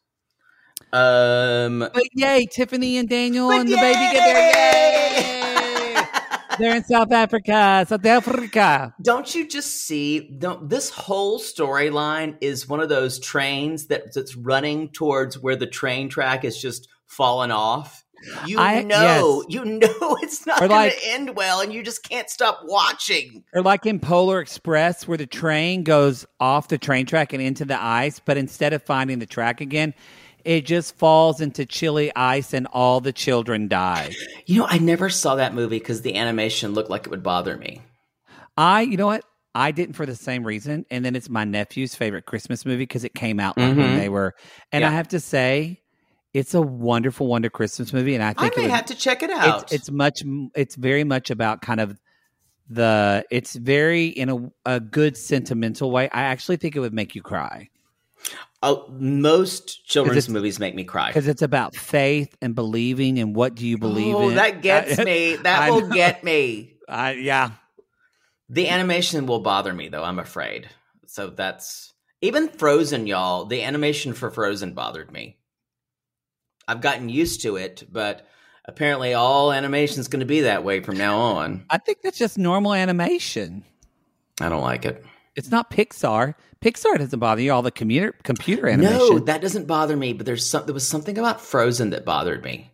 Speaker 5: um,
Speaker 3: But yay, Tiffany and Daniel
Speaker 5: But
Speaker 3: and the baby get there. Yay! They're in South Africa. South Africa.
Speaker 5: don't you just see? Don't this whole storyline is one of those trains that, that's running towards where the train track is just fallen off. You
Speaker 3: I-
Speaker 5: know,
Speaker 3: yes.
Speaker 5: you know it's not
Speaker 3: Or
Speaker 5: going
Speaker 3: like-
Speaker 5: to end well, and you just can't stop watching.
Speaker 3: Or like in Polar Express, where the train goes off the train track and into the ice, but instead of finding the track again, it just falls into chilly ice and all the children die.
Speaker 5: You know, I never saw that movie because the animation looked like it would bother me.
Speaker 3: I, you know what? I didn't for the same reason. And then it's my nephew's favorite Christmas movie because it came out like when
Speaker 5: Mhm.
Speaker 3: they were. And
Speaker 5: Yeah.
Speaker 3: I have to say, it's a wonderful, wonder Christmas movie. And I
Speaker 5: I
Speaker 3: think it
Speaker 5: may
Speaker 3: would,
Speaker 5: have to check it out.
Speaker 3: it's, it's much, it's very much about kind of the, it's very in a, a good sentimental way. I actually think it would make you cry.
Speaker 5: Oh, most children's
Speaker 3: it's-
Speaker 5: movies make me cry.
Speaker 3: Because it's about faith and believing and what do you believe
Speaker 5: Oh,
Speaker 3: in.
Speaker 5: that gets
Speaker 3: I-
Speaker 5: me. That
Speaker 3: I
Speaker 5: will
Speaker 3: know.
Speaker 5: get me.
Speaker 3: I, yeah.
Speaker 5: The animation will bother me, though, I'm afraid. So that's... Even Frozen, y'all. The animation for Frozen bothered me. I've gotten used to it, but apparently all animation is going to be that way from now on.
Speaker 3: I think that's just normal animation.
Speaker 5: I don't like it.
Speaker 3: It's not Pixar. Pixar doesn't bother you, all the computer computer animation.
Speaker 5: No, that doesn't bother me, but there's some, there was something about Frozen that bothered me.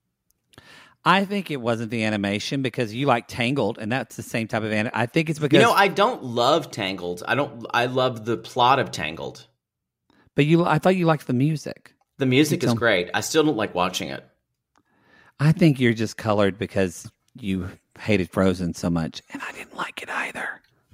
Speaker 3: I think it wasn't the animation because you like Tangled, and that's the same type of animation. I think it's because...
Speaker 5: You know, I don't love Tangled. I don't. I love the plot of Tangled.
Speaker 3: But you, I thought you liked the music.
Speaker 5: The music
Speaker 3: You
Speaker 5: is
Speaker 3: tell-
Speaker 5: great. I still don't like watching it.
Speaker 3: I think you're just colored because you hated Frozen so much, and I didn't like it either.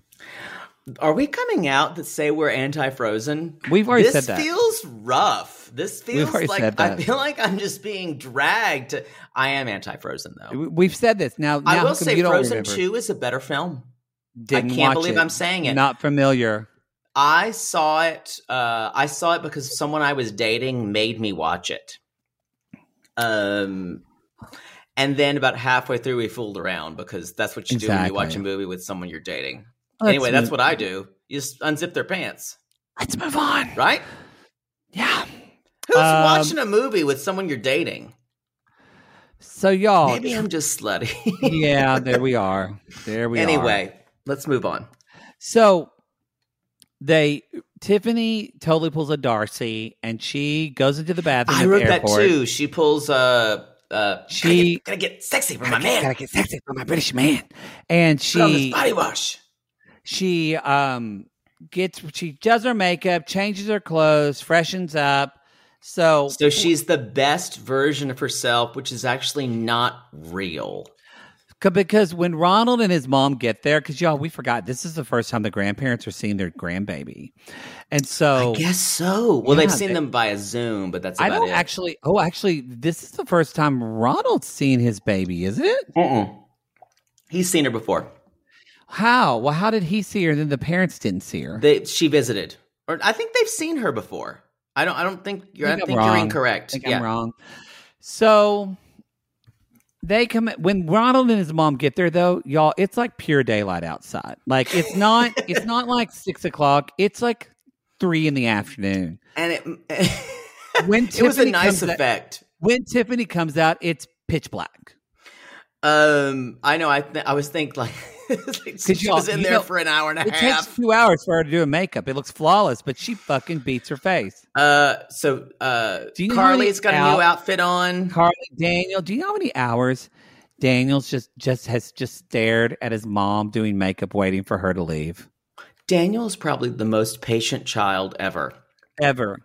Speaker 5: Are we coming out that say we're anti-Frozen?
Speaker 3: We've already
Speaker 5: this
Speaker 3: said that.
Speaker 5: This feels rough. This feels
Speaker 3: already
Speaker 5: like
Speaker 3: said
Speaker 5: I
Speaker 3: that.
Speaker 5: feel like I'm just being dragged. To, I am anti-Frozen though.
Speaker 3: We- We've said this. Now, now
Speaker 5: I
Speaker 3: how
Speaker 5: will
Speaker 3: come
Speaker 5: say
Speaker 3: you don't
Speaker 5: Frozen
Speaker 3: remember?
Speaker 5: two is a better film.
Speaker 3: Didn't
Speaker 5: I can't
Speaker 3: watch
Speaker 5: believe
Speaker 3: it.
Speaker 5: I'm saying it.
Speaker 3: Not familiar.
Speaker 5: I saw it. Uh, I saw it because someone I was dating made me watch it. Um, and then about halfway through, we fooled around because that's what you do when you watch a
Speaker 3: Exactly.
Speaker 5: movie with someone you're dating.
Speaker 3: Let's
Speaker 5: anyway, that's
Speaker 3: move-
Speaker 5: what I do. You just unzip their pants,
Speaker 3: Let's move on.
Speaker 5: right?
Speaker 3: Yeah.
Speaker 5: Who's
Speaker 3: Um,
Speaker 5: watching a movie with someone you're dating?
Speaker 3: So y'all,
Speaker 5: Maybe I'm just slutty.
Speaker 3: yeah, there we are. There we are.
Speaker 5: Anyway, let's move on.
Speaker 3: So they Tiffany totally pulls a Darcy, and she goes into the bathroom.
Speaker 5: I
Speaker 3: at
Speaker 5: wrote
Speaker 3: the
Speaker 5: that
Speaker 3: airport.
Speaker 5: too. She pulls. Uh, uh,
Speaker 3: She-
Speaker 5: gotta get, gotta get sexy for my
Speaker 3: Gotta,
Speaker 5: man.
Speaker 3: gotta get sexy for my British man, and
Speaker 5: Put on this
Speaker 3: she
Speaker 5: body wash.
Speaker 3: she um gets she does her makeup, changes her clothes, freshens up. So
Speaker 5: So she's the best version of herself, which is actually not real.
Speaker 3: C- Because when Ronald and his mom get there, because y'all, we forgot this is the first time the grandparents are seeing their grandbaby, and so
Speaker 5: I guess so. Well, they've
Speaker 3: Yeah,
Speaker 5: seen
Speaker 3: they-
Speaker 5: them via Zoom, but that's
Speaker 3: I
Speaker 5: about
Speaker 3: don't
Speaker 5: it.
Speaker 3: actually. Oh, actually, this is the first time Ronald's seen his baby, isn't it?
Speaker 5: Mm-mm. He's seen her before.
Speaker 3: How? Well, how did he see her? And then the parents didn't see her.
Speaker 5: They, she visited, or I think they've seen her before. I don't. I don't think you're. I,
Speaker 3: I'm
Speaker 5: think
Speaker 3: wrong.
Speaker 5: you're incorrect.
Speaker 3: I think
Speaker 5: yeah.
Speaker 3: I'm wrong. So they come when Ronald and his mom get there, though, y'all. It's like pure daylight outside. Like it's not. It's not like six o'clock. It's like three in the afternoon.
Speaker 5: And it.
Speaker 3: When
Speaker 5: it was a
Speaker 3: Tiffany
Speaker 5: nice
Speaker 3: comes out-
Speaker 5: effect.
Speaker 3: When Tiffany comes out, it's pitch black.
Speaker 5: Um, I know. I th- I was think like, like she
Speaker 3: y'all-
Speaker 5: was in
Speaker 3: you
Speaker 5: there
Speaker 3: know,
Speaker 5: for an hour and a
Speaker 3: It
Speaker 5: half.
Speaker 3: takes two hours for her to do a makeup. It looks flawless, but she fucking beats her face.
Speaker 5: Uh, so uh,
Speaker 3: Do you know how many
Speaker 5: Carly's got a
Speaker 3: out-
Speaker 5: new outfit on.
Speaker 3: Carly, Daniel, do you know how many hours Daniel's just just has just stared at his mom doing makeup, waiting for her to leave?
Speaker 5: Daniel is probably the most patient child ever.
Speaker 3: Ever.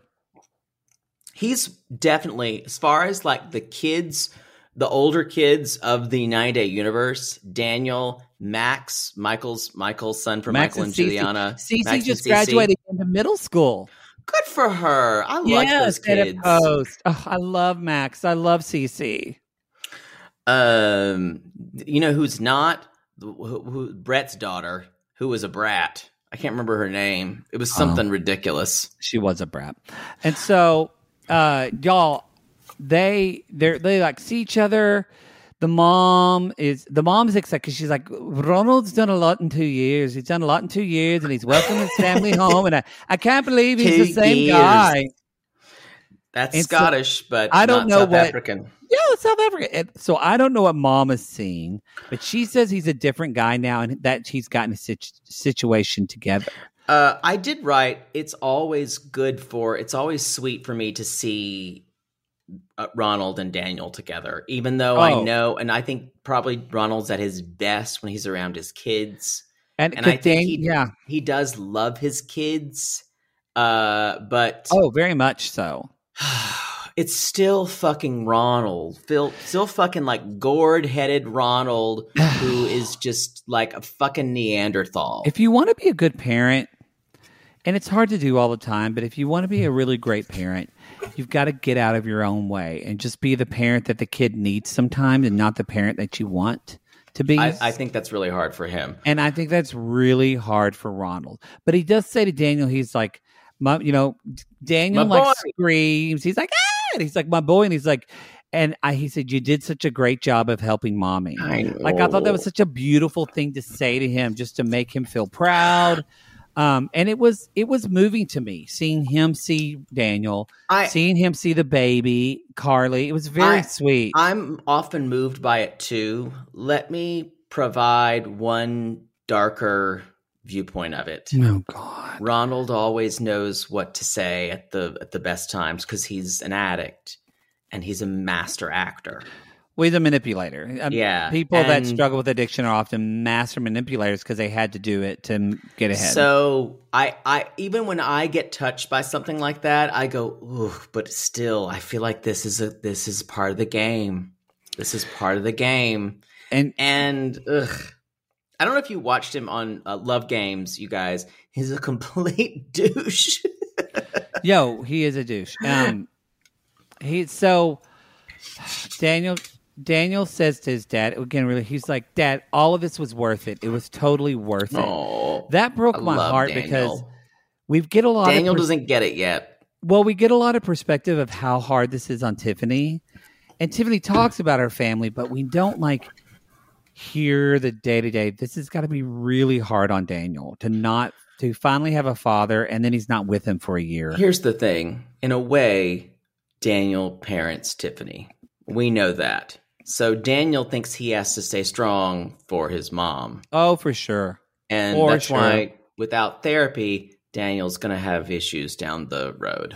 Speaker 5: He's definitely, as far as like the kids, the older kids of the nine Day universe, Daniel, Max, Michael's Michael's son from
Speaker 3: Max
Speaker 5: Michael
Speaker 3: and
Speaker 5: and,
Speaker 3: Cece.
Speaker 5: Juliana.
Speaker 3: Cece
Speaker 5: Max
Speaker 3: just
Speaker 5: and Cece.
Speaker 3: graduated into middle school.
Speaker 5: Good for her. I like those
Speaker 3: at a
Speaker 5: kids.
Speaker 3: post. Oh, I love Max. I love Cece.
Speaker 5: Um, you know who's not? Who, who, Brett's daughter, who was a brat. I can't remember her name. It was something ridiculous.
Speaker 3: She was a brat. And so, uh, y'all, they they they like see each other. The mom is the mom's excited because she's like, Ronald's done a lot in two years. He's done a lot in two years, and he's welcomed his family home. And I, I can't believe he's
Speaker 5: Two
Speaker 3: the same
Speaker 5: years.
Speaker 3: guy.
Speaker 5: That's
Speaker 3: And so-
Speaker 5: Scottish, but
Speaker 3: I don't
Speaker 5: not
Speaker 3: know
Speaker 5: South
Speaker 3: what-
Speaker 5: African.
Speaker 3: Yeah, it's South Africa. And so I don't know what mom is seeing, but she says he's a different guy now, and that he's gotten a situ- situation together.
Speaker 5: Uh, I did write. It's always good for. It's always sweet for me to see uh, Ronald and Daniel together, even though I
Speaker 3: Oh.
Speaker 5: know, and I think probably Ronald's at his best when he's around his kids,
Speaker 3: And,
Speaker 5: and I
Speaker 3: 'cause
Speaker 5: think
Speaker 3: Dan-
Speaker 5: he
Speaker 3: yeah,
Speaker 5: he does love his kids, uh, but
Speaker 3: oh, very much so.
Speaker 5: it's still fucking Ronald, Phil, still fucking like gourd-headed Ronald, who is just like a fucking Neanderthal.
Speaker 3: If you want to be a good parent, and it's hard to do all the time, but if you want to be a really great parent, you've got to get out of your own way and just be the parent that the kid needs sometimes and not the parent that you want to be.
Speaker 5: I, I think that's really hard for him.
Speaker 3: And I think that's really hard for Ronald. But he does say to Daniel, he's like, my, you know, Daniel
Speaker 5: My
Speaker 3: like
Speaker 5: boy.
Speaker 3: screams. He's like, ah! And he's like, my boy. And he's like, and I, he said, you did such a great job of helping mommy.
Speaker 5: I know.
Speaker 3: Like, I thought that was such a beautiful thing to say to him, just to make him feel proud. Um, and it was, it was moving to me seeing him see Daniel,
Speaker 5: I-
Speaker 3: seeing him see the baby, Carly. It was very
Speaker 5: I-
Speaker 3: sweet.
Speaker 5: I'm often moved by it too. Let me provide one darker viewpoint of it.
Speaker 3: Oh God.
Speaker 5: Ronald always knows what to say at the at the best times because he's an addict and he's a master actor.
Speaker 3: Well, he's a manipulator. Um,
Speaker 5: Yeah,
Speaker 3: People that
Speaker 5: and-
Speaker 3: struggle with addiction are often master manipulators because they had to do it to m- get ahead.
Speaker 5: So I, I even when I get touched by something like that, I go, ooh, but still, I feel like this is a this is part of the game. This is part of the game.
Speaker 3: and
Speaker 5: And ugh, I don't know if you watched him on uh, Love Games, you guys. He's a complete douche.
Speaker 3: yo, he is a douche. Um, he so Daniel Daniel says to his dad again. Really, he's like, Dad, all of this was worth it. It was totally worth it.
Speaker 5: Oh,
Speaker 3: That broke
Speaker 5: I
Speaker 3: my
Speaker 5: love
Speaker 3: heart
Speaker 5: Daniel.
Speaker 3: because we get a lot.
Speaker 5: Daniel
Speaker 3: of pers-
Speaker 5: doesn't get it yet.
Speaker 3: Well, we get a lot of perspective of how hard this is on Tiffany, and Tiffany talks about her family, but we don't like hear the day to day. This has got to be really hard on Daniel to not to finally have a father, and then he's not with him for a year.
Speaker 5: Here's the thing. In a way, Daniel parents Tiffany. We know that. So Daniel thinks he has to stay strong for his mom.
Speaker 3: Oh, for sure.
Speaker 5: And
Speaker 3: For
Speaker 5: that's
Speaker 3: sure.
Speaker 5: why without therapy, Daniel's going to have issues down the road.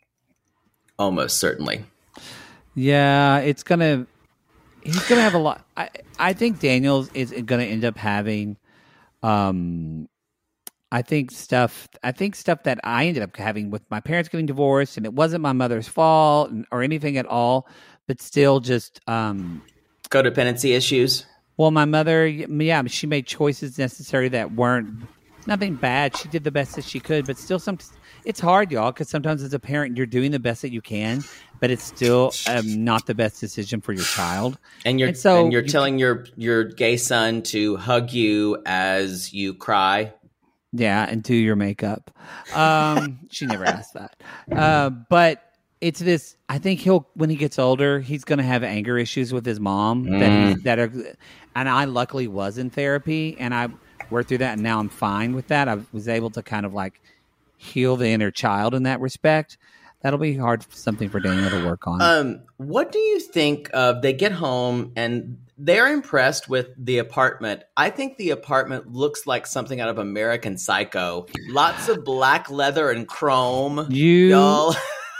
Speaker 5: Almost certainly.
Speaker 3: Yeah, it's gonna. He's gonna have a lot. I I think Daniel is gonna end up having. Um, I think stuff. I think stuff that I ended up having with my parents getting divorced, and it wasn't my mother's fault or anything at all, but still just. Um,
Speaker 5: Codependency issues.
Speaker 3: well, my mother, yeah, she made choices necessary that weren't nothing bad. She did the best that she could, but still, some. It's hard, y'all, because sometimes as a parent, you're doing the best that you can, but it's still um, not the best decision for your child.
Speaker 5: And you're
Speaker 3: And so
Speaker 5: and you're
Speaker 3: you-
Speaker 5: telling your your gay son to hug you as you cry.
Speaker 3: Yeah, and do your makeup. Um, she never asked that. Uh, but it's this. I think he'll when he gets older, he's going to have anger issues with his mom that he, that are. And I luckily was in therapy, and I worked through that, and now I'm fine with that. I was able to kind of like heal the inner child in that respect. That'll be hard something for Daniel to work on.
Speaker 5: Um, what do you think of? They get home and they're impressed with the apartment. I think the apartment looks like something out of American Psycho. Lots of black leather and chrome.
Speaker 3: you
Speaker 5: Y'all.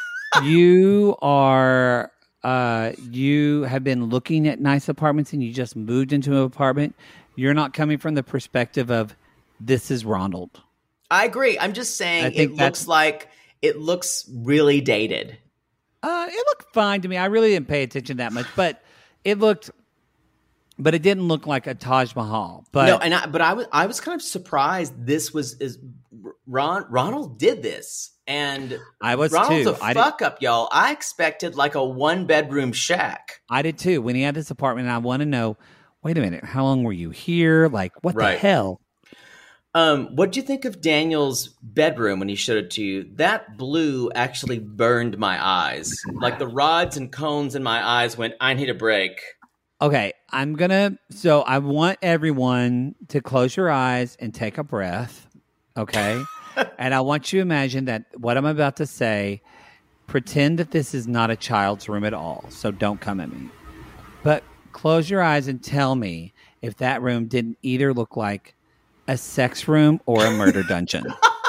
Speaker 3: you are uh you have been looking at nice apartments and you just moved into an apartment. You're not coming from the perspective of this is Ronald.
Speaker 5: I agree. I'm just saying
Speaker 3: I
Speaker 5: it
Speaker 3: think
Speaker 5: looks
Speaker 3: that's-
Speaker 5: like it looks really dated.
Speaker 3: Uh it looked fine to me. I really didn't pay attention that much, but it looked but it didn't look like a Taj Mahal. But
Speaker 5: no, and I, but I was I was kind of surprised this was is Ron Ronald did this. And
Speaker 3: I was
Speaker 5: Ronald's
Speaker 3: too.
Speaker 5: a
Speaker 3: I did-
Speaker 5: fuck up, y'all. I expected like a one bedroom shack.
Speaker 3: I did too. When he had this apartment, I want to know, wait a minute, how long were you here? Like, what the
Speaker 5: Right.
Speaker 3: hell?
Speaker 5: Um, what do you think of Daniel's bedroom when he showed it to you? That blue actually burned my eyes. Like the rods and cones in my eyes went, I need a break.
Speaker 3: Okay, I'm gonna. So I want everyone to close your eyes and take a breath. Okay, and I want you to imagine that what I'm about to say. Pretend that this is not a child's room at all. So don't come at me. But close your eyes and tell me if that room didn't either look like a sex room or a murder dungeon.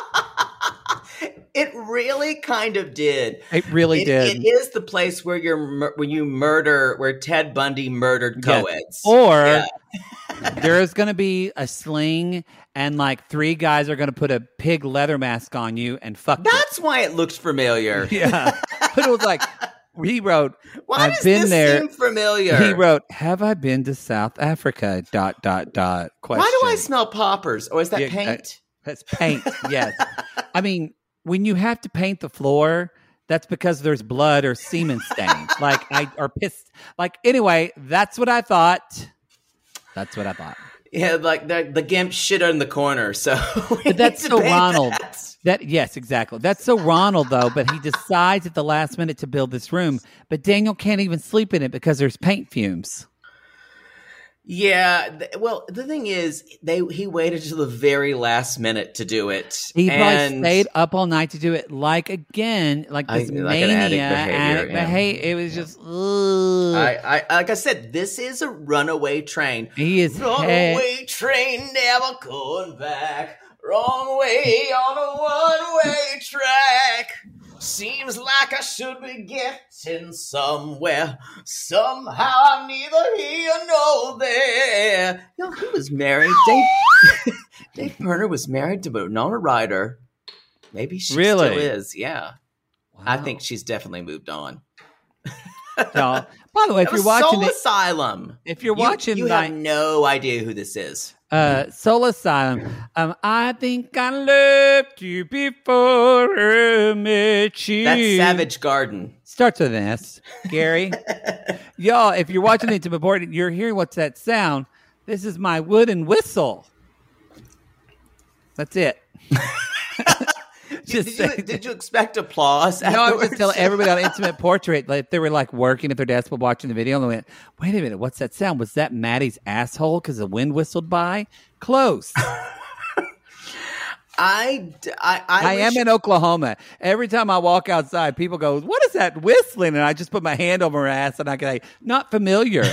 Speaker 5: It really kind of did.
Speaker 3: It really
Speaker 5: It-
Speaker 3: did.
Speaker 5: It is the place where you're mur- when you murder, where Ted Bundy murdered
Speaker 3: Yes.
Speaker 5: co-eds.
Speaker 3: Or
Speaker 5: Yeah.
Speaker 3: there's going to be a sling and like three guys are going to put a pig leather mask on you and fuck you.
Speaker 5: That's why it looked familiar.
Speaker 3: Yeah. But it was like, he wrote,
Speaker 5: Why
Speaker 3: I've
Speaker 5: does
Speaker 3: been
Speaker 5: this
Speaker 3: there.
Speaker 5: seem familiar?
Speaker 3: He wrote, have I been to South Africa? Dot, dot, dot. Question.
Speaker 5: Why do I smell poppers? Or is that
Speaker 3: Yeah,
Speaker 5: paint?
Speaker 3: That's paint, yes. I mean, when you have to paint the floor, that's because there's blood or semen stains. Like, I, or piss. Like, anyway, that's what I thought. That's what I thought.
Speaker 5: Yeah, like the, the gimp shit in the corner. So,
Speaker 3: but that's so Ronald. That. that yes, exactly. That's so Ronald though. But he decides at the last minute to build this room. But Daniel can't even sleep in it because there's paint fumes.
Speaker 5: Yeah, th- well, the thing is, they he waited till the very last minute to do it.
Speaker 3: He
Speaker 5: and
Speaker 3: probably stayed up all night to do it. Like again, like this
Speaker 5: I, like
Speaker 3: mania,
Speaker 5: an addict behavior.
Speaker 3: addict
Speaker 5: yeah.
Speaker 3: behavior. It was just. Ugh.
Speaker 5: I, I, like I said, this is a runaway train.
Speaker 3: He is
Speaker 5: runaway
Speaker 3: head-
Speaker 5: train, never going back. Wrong way on a one-way track. Seems like I should be getting somewhere. Somehow I'm neither here nor there. You know, he was married. Dave, Dave Pirner was married to Winona Ryder. Maybe she
Speaker 3: really?
Speaker 5: still is. Yeah.
Speaker 3: Wow.
Speaker 5: I think she's definitely moved on.
Speaker 3: No. By the way, if
Speaker 5: That
Speaker 3: you're
Speaker 5: was
Speaker 3: watching
Speaker 5: Soul
Speaker 3: it,
Speaker 5: Asylum.
Speaker 3: if you're
Speaker 5: You-
Speaker 3: watching,
Speaker 5: you,
Speaker 3: like,
Speaker 5: have no idea who this is.
Speaker 3: Uh, Soul Asylum. Um, I think I loved you before I met you.
Speaker 5: That's Savage Garden.
Speaker 3: Starts with an S. Gary. Y'all, if you're watching the Intimate Board, you're hearing what's that sound. This is my wooden whistle. That's it.
Speaker 5: Just did, you, did you expect applause?
Speaker 3: No, I was
Speaker 5: afterwards?
Speaker 3: just telling everybody on Intimate Portrait, like they were like working at their desk while watching the video, and they went, "Wait a minute, what's that sound? Was that Maddie's asshole because the wind whistled by?" Close.
Speaker 5: I, I, I,
Speaker 3: I
Speaker 5: wish-
Speaker 3: am in Oklahoma. Every time I walk outside, people go, "What is that whistling?" And I just put my hand over my ass and I go, "Not familiar."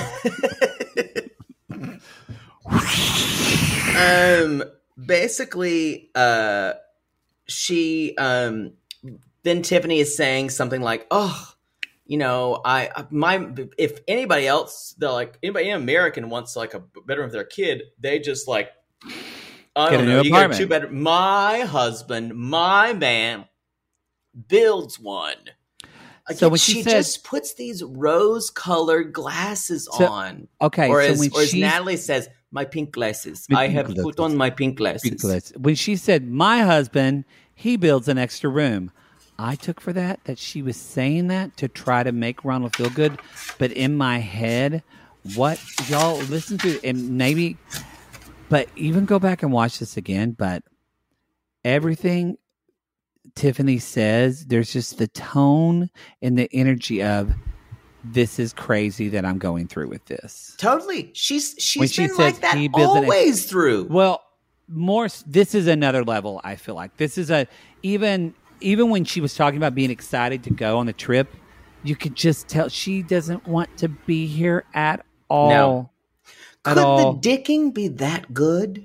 Speaker 5: um, basically, uh, she, um, then Tiffany is saying something like, "Oh, you know, I, my, if anybody else, they're like, anybody American wants like a bedroom for their kid, they just like, I
Speaker 3: Get
Speaker 5: don't
Speaker 3: a
Speaker 5: know,
Speaker 3: new
Speaker 5: you get
Speaker 3: apartment.
Speaker 5: a two bedroom. My husband, my man, builds one."
Speaker 3: So
Speaker 5: Yet
Speaker 3: when she
Speaker 5: she
Speaker 3: says-
Speaker 5: just puts these rose-colored glasses
Speaker 3: So-
Speaker 5: on,
Speaker 3: Okay,
Speaker 5: or
Speaker 3: so
Speaker 5: as,
Speaker 3: when
Speaker 5: or as
Speaker 3: she's-
Speaker 5: Natalie says, "My pink glasses.
Speaker 3: My
Speaker 5: I
Speaker 3: pink
Speaker 5: have
Speaker 3: glasses.
Speaker 5: put on my pink glasses."
Speaker 3: Ridiculous. When she said, "My husband, he builds an extra room," I took for that that she was saying that to try to make Ronald feel good. But in my head, what y'all listen to, and maybe, but even go back and watch this again. But everything Tiffany says, there's just the tone and the energy of, "This is crazy that I'm going through with this."
Speaker 5: Totally. She's she's
Speaker 3: When she
Speaker 5: been
Speaker 3: says
Speaker 5: like that
Speaker 3: he builds an ex-
Speaker 5: always through.
Speaker 3: Well, more. This is another level. I feel like this is a even even when she was talking about being excited to go on the trip, you could just tell she doesn't want to be here at all.
Speaker 5: No.
Speaker 3: At
Speaker 5: Could
Speaker 3: all.
Speaker 5: the dicking be that good?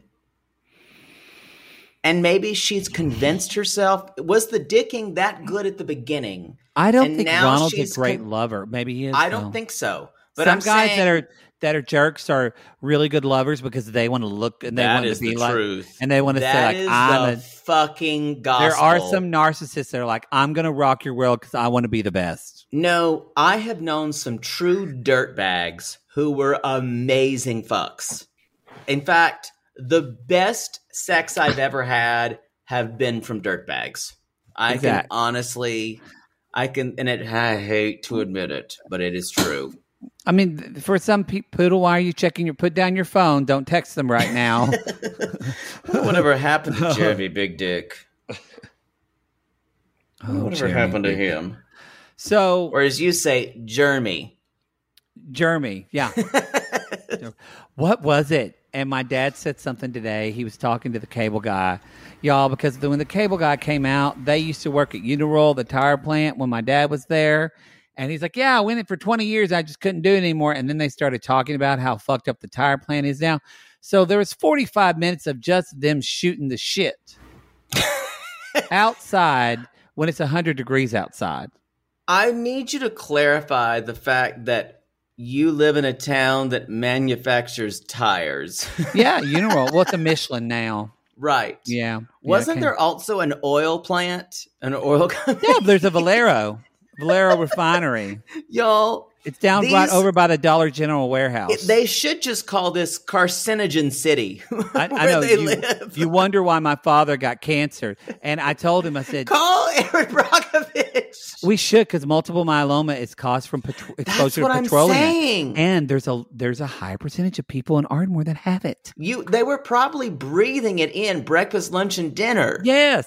Speaker 5: And maybe she's convinced herself. Was the dicking that good at the beginning?
Speaker 3: I don't
Speaker 5: and
Speaker 3: think
Speaker 5: now
Speaker 3: Ronald's a
Speaker 5: she's
Speaker 3: great
Speaker 5: con-
Speaker 3: lover. Maybe he is.
Speaker 5: I don't
Speaker 3: though.
Speaker 5: think so. But
Speaker 3: Some
Speaker 5: I'm
Speaker 3: guys
Speaker 5: saying,
Speaker 3: that are that are jerks are really good lovers because they want to look and they
Speaker 5: that
Speaker 3: want
Speaker 5: is
Speaker 3: to be
Speaker 5: the
Speaker 3: like,
Speaker 5: truth.
Speaker 3: and they want to say
Speaker 5: That
Speaker 3: like,
Speaker 5: is
Speaker 3: "I'm
Speaker 5: the
Speaker 3: a."
Speaker 5: fucking gospel.
Speaker 3: There are some narcissists that are like, "I'm going to rock your world because I want to be the best."
Speaker 5: No, I have known some true dirtbags who were amazing fucks. In fact, the best sex I've ever had have been from dirtbags. I
Speaker 3: Exact.
Speaker 5: can honestly, I can, and it, I hate to admit it, but it is true.
Speaker 3: I mean, th- for some people, Poodle, why are you checking your? Put down your phone. Don't text them right now.
Speaker 5: Whatever happened to Jeremy Big Dick?
Speaker 3: Oh,
Speaker 5: Whatever
Speaker 3: Jeremy
Speaker 5: happened to
Speaker 3: Big Dick.
Speaker 5: him?
Speaker 3: So,
Speaker 5: Or as you say, Jeremy.
Speaker 3: Jeremy, yeah. What was it? And my dad said something today. He was talking to the cable guy, y'all, because when the cable guy came out, they used to work at Uniroyal, the tire plant, when my dad was there. And he's like, "Yeah, I went in for twenty years. I just couldn't do it anymore." And then they started talking about how fucked up the tire plant is now. So there was forty-five minutes of just them shooting the shit outside when it's one hundred degrees outside.
Speaker 5: I need you to clarify the fact that you live in a town that manufactures tires.
Speaker 3: Yeah, Uniroyal. Well, it's a Michelin now.
Speaker 5: Right.
Speaker 3: Yeah.
Speaker 5: Wasn't
Speaker 3: yeah,
Speaker 5: there also an oil plant? An oil company?
Speaker 3: Yeah, there's a Valero. Valero refinery.
Speaker 5: Y'all,
Speaker 3: It's down
Speaker 5: These-
Speaker 3: right over by the Dollar General warehouse.
Speaker 5: it- they should just call this Carcinogen City.
Speaker 3: I, I
Speaker 5: where
Speaker 3: know
Speaker 5: they
Speaker 3: you,
Speaker 5: live.
Speaker 3: you wonder why my father got cancer. And I told him, I said,
Speaker 5: Call Aaron Brockovich.
Speaker 3: We should, because multiple myeloma is caused from petro- exposure
Speaker 5: what
Speaker 3: to
Speaker 5: I'm
Speaker 3: petroleum.
Speaker 5: saying.
Speaker 3: And there's a there's a high percentage of people in Ardmore that have it.
Speaker 5: You, they were probably breathing it in breakfast, lunch, and dinner.
Speaker 3: Yes.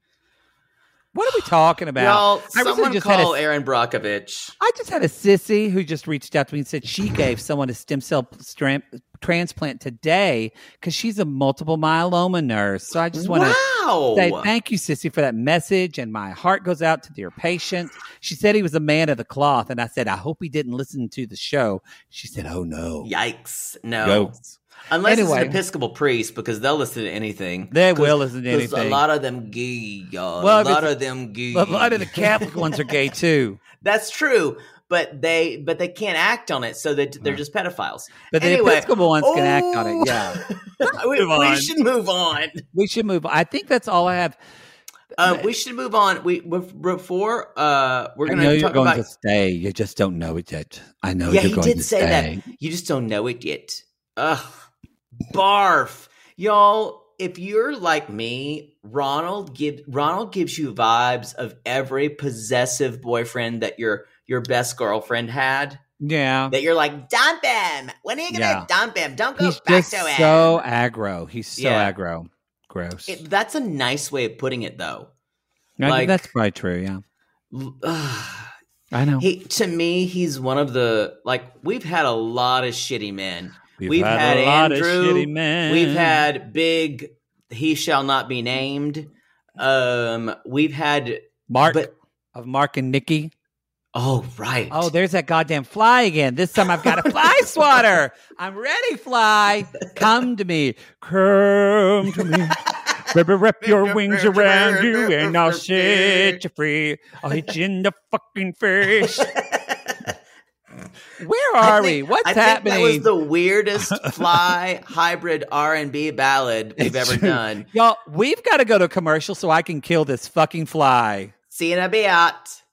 Speaker 3: What are we talking about?
Speaker 5: Y'all,
Speaker 3: I
Speaker 5: someone
Speaker 3: just
Speaker 5: call
Speaker 3: had a,
Speaker 5: Aaron Brockovich.
Speaker 3: I just had a sissy who just reached out to me and said she gave someone a stem cell stram- transplant today because she's a multiple myeloma nurse. So I just want to
Speaker 5: wow.
Speaker 3: say thank you, sissy, for that message. And my heart goes out to your patient. She said he was a man of the cloth. And I said, I hope he didn't listen to the show. She said, oh, no.
Speaker 5: Yikes. No.
Speaker 3: Yikes.
Speaker 5: Unless
Speaker 3: Anyway.
Speaker 5: it's an Episcopal priest, because they'll listen to anything.
Speaker 3: They will listen to anything.
Speaker 5: A lot of them gay, y'all.
Speaker 3: Well,
Speaker 5: a lot
Speaker 3: it's-
Speaker 5: of them gay.
Speaker 3: A lot of the Catholic ones are gay, too.
Speaker 5: That's true, but they but they can't act on it, so that they're just pedophiles.
Speaker 3: But the
Speaker 5: anyway,
Speaker 3: Episcopal ones can act on it,
Speaker 5: oh,
Speaker 3: yeah.
Speaker 5: we,
Speaker 3: Move on.
Speaker 5: we should move on.
Speaker 3: We should move on. I think that's all I have.
Speaker 5: Uh, we should move on. We before uh, we're
Speaker 3: I
Speaker 5: going
Speaker 3: know
Speaker 5: to
Speaker 3: you're
Speaker 5: talk
Speaker 3: going
Speaker 5: about.
Speaker 3: to stay. You just don't know it yet. I know
Speaker 5: Yeah,
Speaker 3: you're
Speaker 5: he
Speaker 3: going
Speaker 5: did
Speaker 3: to
Speaker 5: say
Speaker 3: stay.
Speaker 5: that. You just don't know it yet. Ugh, barf, y'all. If you're like me, Ronald give Ronald gives you vibes of every possessive boyfriend that your your best girlfriend had.
Speaker 3: Yeah.
Speaker 5: That you're like, dump him. When are you gonna
Speaker 3: Yeah.
Speaker 5: dump him? Don't go
Speaker 3: He's
Speaker 5: back
Speaker 3: just
Speaker 5: to him.
Speaker 3: so aggro. He's so
Speaker 5: Yeah.
Speaker 3: aggro. Gross.
Speaker 5: It, that's a nice way of putting it, though.
Speaker 3: I think
Speaker 5: like-
Speaker 3: that's probably true, yeah.
Speaker 5: L- ugh.
Speaker 3: I know.
Speaker 5: He to me, he's one of the like we've had a lot of shitty men.
Speaker 3: We've,
Speaker 5: We've
Speaker 3: had,
Speaker 5: had
Speaker 3: a lot
Speaker 5: Andrew,
Speaker 3: of shitty men.
Speaker 5: We've had big. He shall not be named. Um, we've had
Speaker 3: Mark
Speaker 5: but-
Speaker 3: of Mark and Nikki.
Speaker 5: oh right.
Speaker 3: Oh, there's that goddamn fly again. This time I've got a fly swatter. I'm ready, fly. Come to me. Come to me. Rip, rip your wings around you and I'll set you free. I'll hit you in the fucking face. Where
Speaker 5: I
Speaker 3: are
Speaker 5: think-
Speaker 3: we? What's
Speaker 5: I
Speaker 3: happening?
Speaker 5: think that was the weirdest fly hybrid R and B ballad we've
Speaker 3: It's
Speaker 5: ever
Speaker 3: true.
Speaker 5: done.
Speaker 3: Y'all, we've got to go to commercial so I can kill this fucking fly.
Speaker 5: See you in a bit.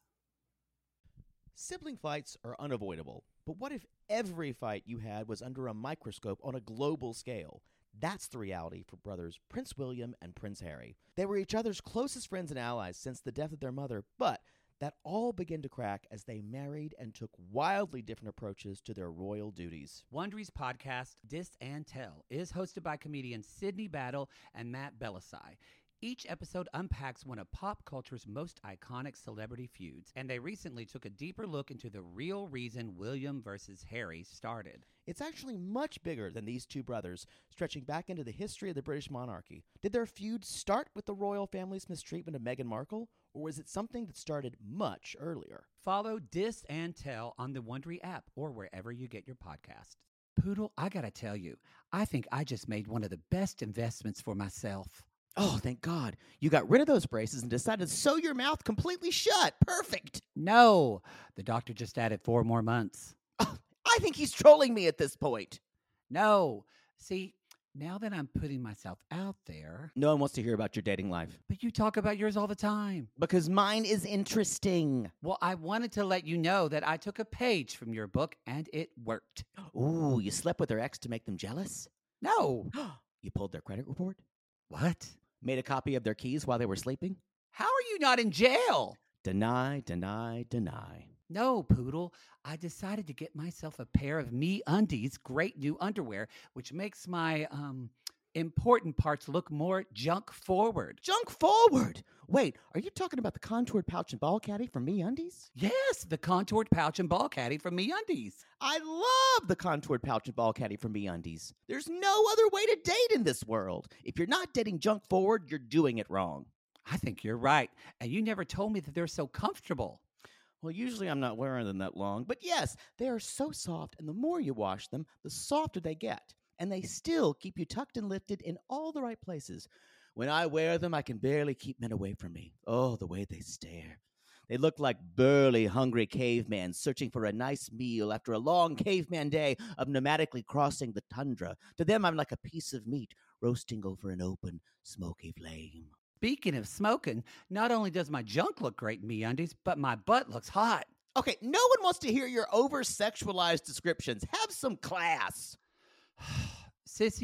Speaker 6: Sibling fights are unavoidable, but what if every fight you had was under a microscope on a global scale? That's the reality for brothers Prince William and Prince Harry. They were each other's closest friends and allies since the death of their mother, but that all began to crack as they married and took wildly different approaches to their royal duties.
Speaker 3: Wondery's podcast, Dis and Tell, is hosted by comedians Sydney Battle and Matt Belisai. Each episode unpacks one of pop culture's most iconic celebrity feuds, and they recently took a deeper look into the real reason William versus Harry started.
Speaker 6: It's actually much bigger than these two brothers, stretching back into the history of the British monarchy. Did their feud start with the royal family's mistreatment of Meghan Markle, or was it something that started much earlier?
Speaker 3: Follow Dis and Tell on the Wondery app or wherever you get your podcasts. Poodle, I gotta tell you, I think I just made one of the best investments for myself.
Speaker 6: Oh, thank God. You got rid of those braces and decided to sew your mouth completely shut. Perfect.
Speaker 3: No, the doctor just added four more months.
Speaker 6: I think he's trolling me at this point.
Speaker 3: No, see, now that I'm putting myself out there,
Speaker 6: No one wants to hear about your dating life.
Speaker 3: but you talk about yours all the time.
Speaker 6: Because mine is interesting.
Speaker 3: Well, I wanted to let you know that I took a page from your book and it worked.
Speaker 6: Ooh, you slept with their ex to make them jealous?
Speaker 3: No.
Speaker 6: You pulled their credit report?
Speaker 3: What?
Speaker 6: Made a copy of their keys while they were sleeping?
Speaker 3: How are you not in jail?
Speaker 6: Deny, deny, deny.
Speaker 3: No, Poodle. I decided to get myself a pair of Me Undies great new underwear, which makes my um important parts look more junk forward.
Speaker 6: Junk forward! Wait, are you talking about the contoured pouch and ball caddy from MeUndies?
Speaker 3: Yes, the contoured pouch and ball caddy from Me Undies.
Speaker 6: I love the contoured pouch and ball caddy from MeUndies. There's no other way to date in this world. If you're not dating junk forward, you're doing it wrong.
Speaker 3: I think you're right. And you never told me that they're so comfortable.
Speaker 6: Well, usually I'm not wearing them that long, but yes, they are so soft, and the more you wash them, the softer they get. And they still keep you tucked and lifted in all the right places. When I wear them, I can barely keep men away from me. Oh, the way they stare. They look like burly, hungry cavemen searching for a nice meal after a long caveman day of nomadically crossing the tundra. To them, I'm like a piece of meat roasting over an open, smoky flame.
Speaker 3: Speaking of smoking, not only does my junk look great in MeUndies, but my butt looks hot.
Speaker 6: Okay, no one wants to hear your over-sexualized descriptions. Have some class.
Speaker 3: Sissies,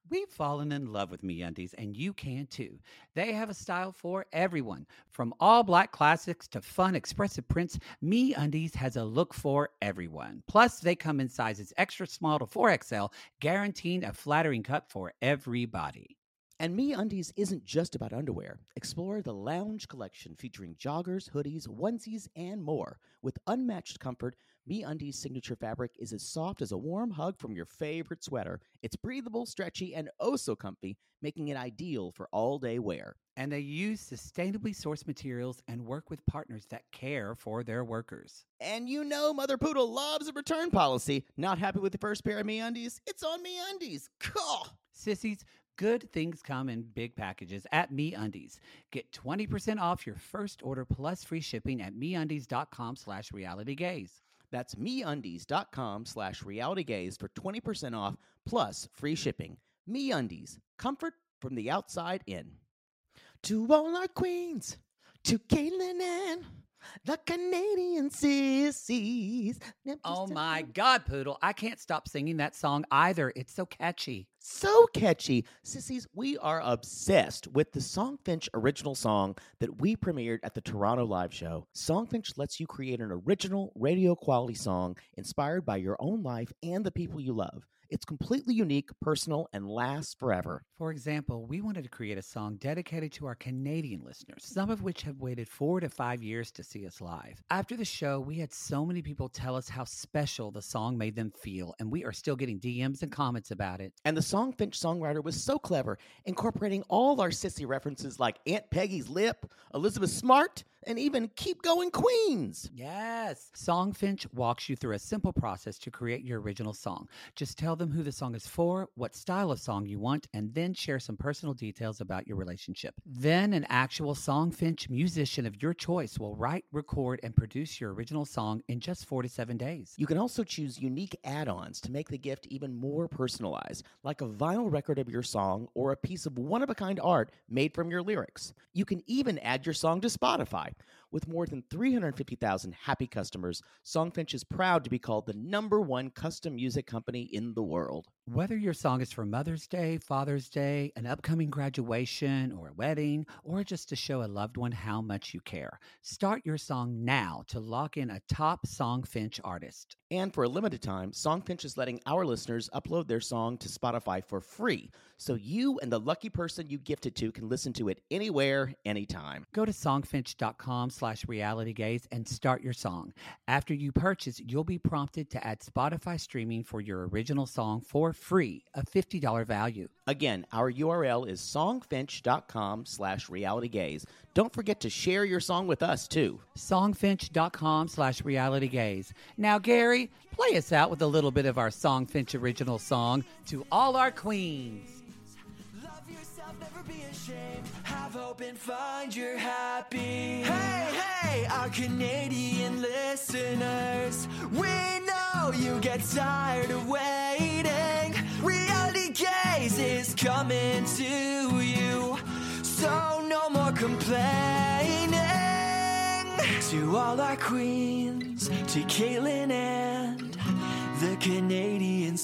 Speaker 4: We've fallen in love with MeUndies, and you can too. They have a style for everyone. From all black classics to fun expressive prints, MeUndies has a look for everyone. Plus, they come in sizes extra small to four X L, guaranteeing a flattering cut for everybody.
Speaker 6: And MeUndies isn't just about underwear. Explore the Lounge collection featuring joggers, hoodies, onesies, and more. With unmatched comfort, MeUndies' signature fabric is as soft as a warm hug from your favorite sweater. It's breathable, stretchy, and oh so comfy, making it ideal for all-day wear.
Speaker 4: And they use sustainably sourced materials and work with partners that care for their workers.
Speaker 6: And you know Mother Poodle loves a return policy. Not happy with the first pair of MeUndies? It's on MeUndies. Cool.
Speaker 4: Sissies, good things come in big packages at MeUndies. Get twenty percent off your first order plus free shipping at MeUndies.com slash realitygaze.
Speaker 6: That's MeUndies.com slash realitygaze for twenty percent off plus free shipping. MeUndies, comfort from the outside in. To all our queens, to Caitlin and the Canadian sissies.
Speaker 4: Oh my God, Poodle. I can't stop singing that song either. It's so catchy.
Speaker 6: So catchy. Sissies, we are obsessed with the Songfinch original song that we premiered at the Toronto Live Show. Songfinch lets you create an original radio quality song inspired by your own life and the people you love. It's completely unique, personal, and lasts forever.
Speaker 4: For example, we wanted to create a song dedicated to our Canadian listeners, some of which have waited four to five years to see us live. After the show, we had so many people tell us how special the song made them feel, and we are still getting D Ms and comments about it.
Speaker 6: And the Songfinch songwriter was so clever, incorporating all our sissy references like Aunt Peggy's Lip, Elizabeth Smart, and even Keep Going Queens.
Speaker 4: Yes. Songfinch walks you through a simple process to create your original song. Just tell them who the song is for, what style of song you want, and then share some personal details about your relationship. Then an actual Songfinch musician of your choice will write, record, and produce your original song in just four to seven days.
Speaker 6: You can also choose unique add-ons to make the gift even more personalized, like a vinyl record of your song or a piece of one-of-a-kind art made from your lyrics. You can even add your song to Spotify. With more than three hundred fifty thousand happy customers, Songfinch is proud to be called the number one custom music company in the world.
Speaker 4: Whether your song is for Mother's Day, Father's Day, an upcoming graduation, or a wedding, or just to show a loved one how much you care, start your song now to lock in a top Songfinch artist.
Speaker 6: And for a limited time, Songfinch is letting our listeners upload their song to Spotify for free, so you and the lucky person you gift it to can listen to it anywhere, anytime.
Speaker 4: Go to songfinch.com slash realitygaze and start your song. After you purchase, you'll be prompted to add Spotify streaming for your original song for free, a fifty dollars value.
Speaker 6: Again, our U R L is songfinch.com slash realitygaze. Don't forget to share your song with us, too.
Speaker 4: Songfinch.com slash realitygaze. Now, Gary, play us out with a little bit of our Songfinch original song, To All Our Queens.
Speaker 7: Love yourself, never be ashamed. Have hope and find your happy. Hey, hey, our Canadian listeners. We know you get tired of waiting. Reality Gaze is coming to you. So no more complaining. To all our queens, to Caitlin and the Canadian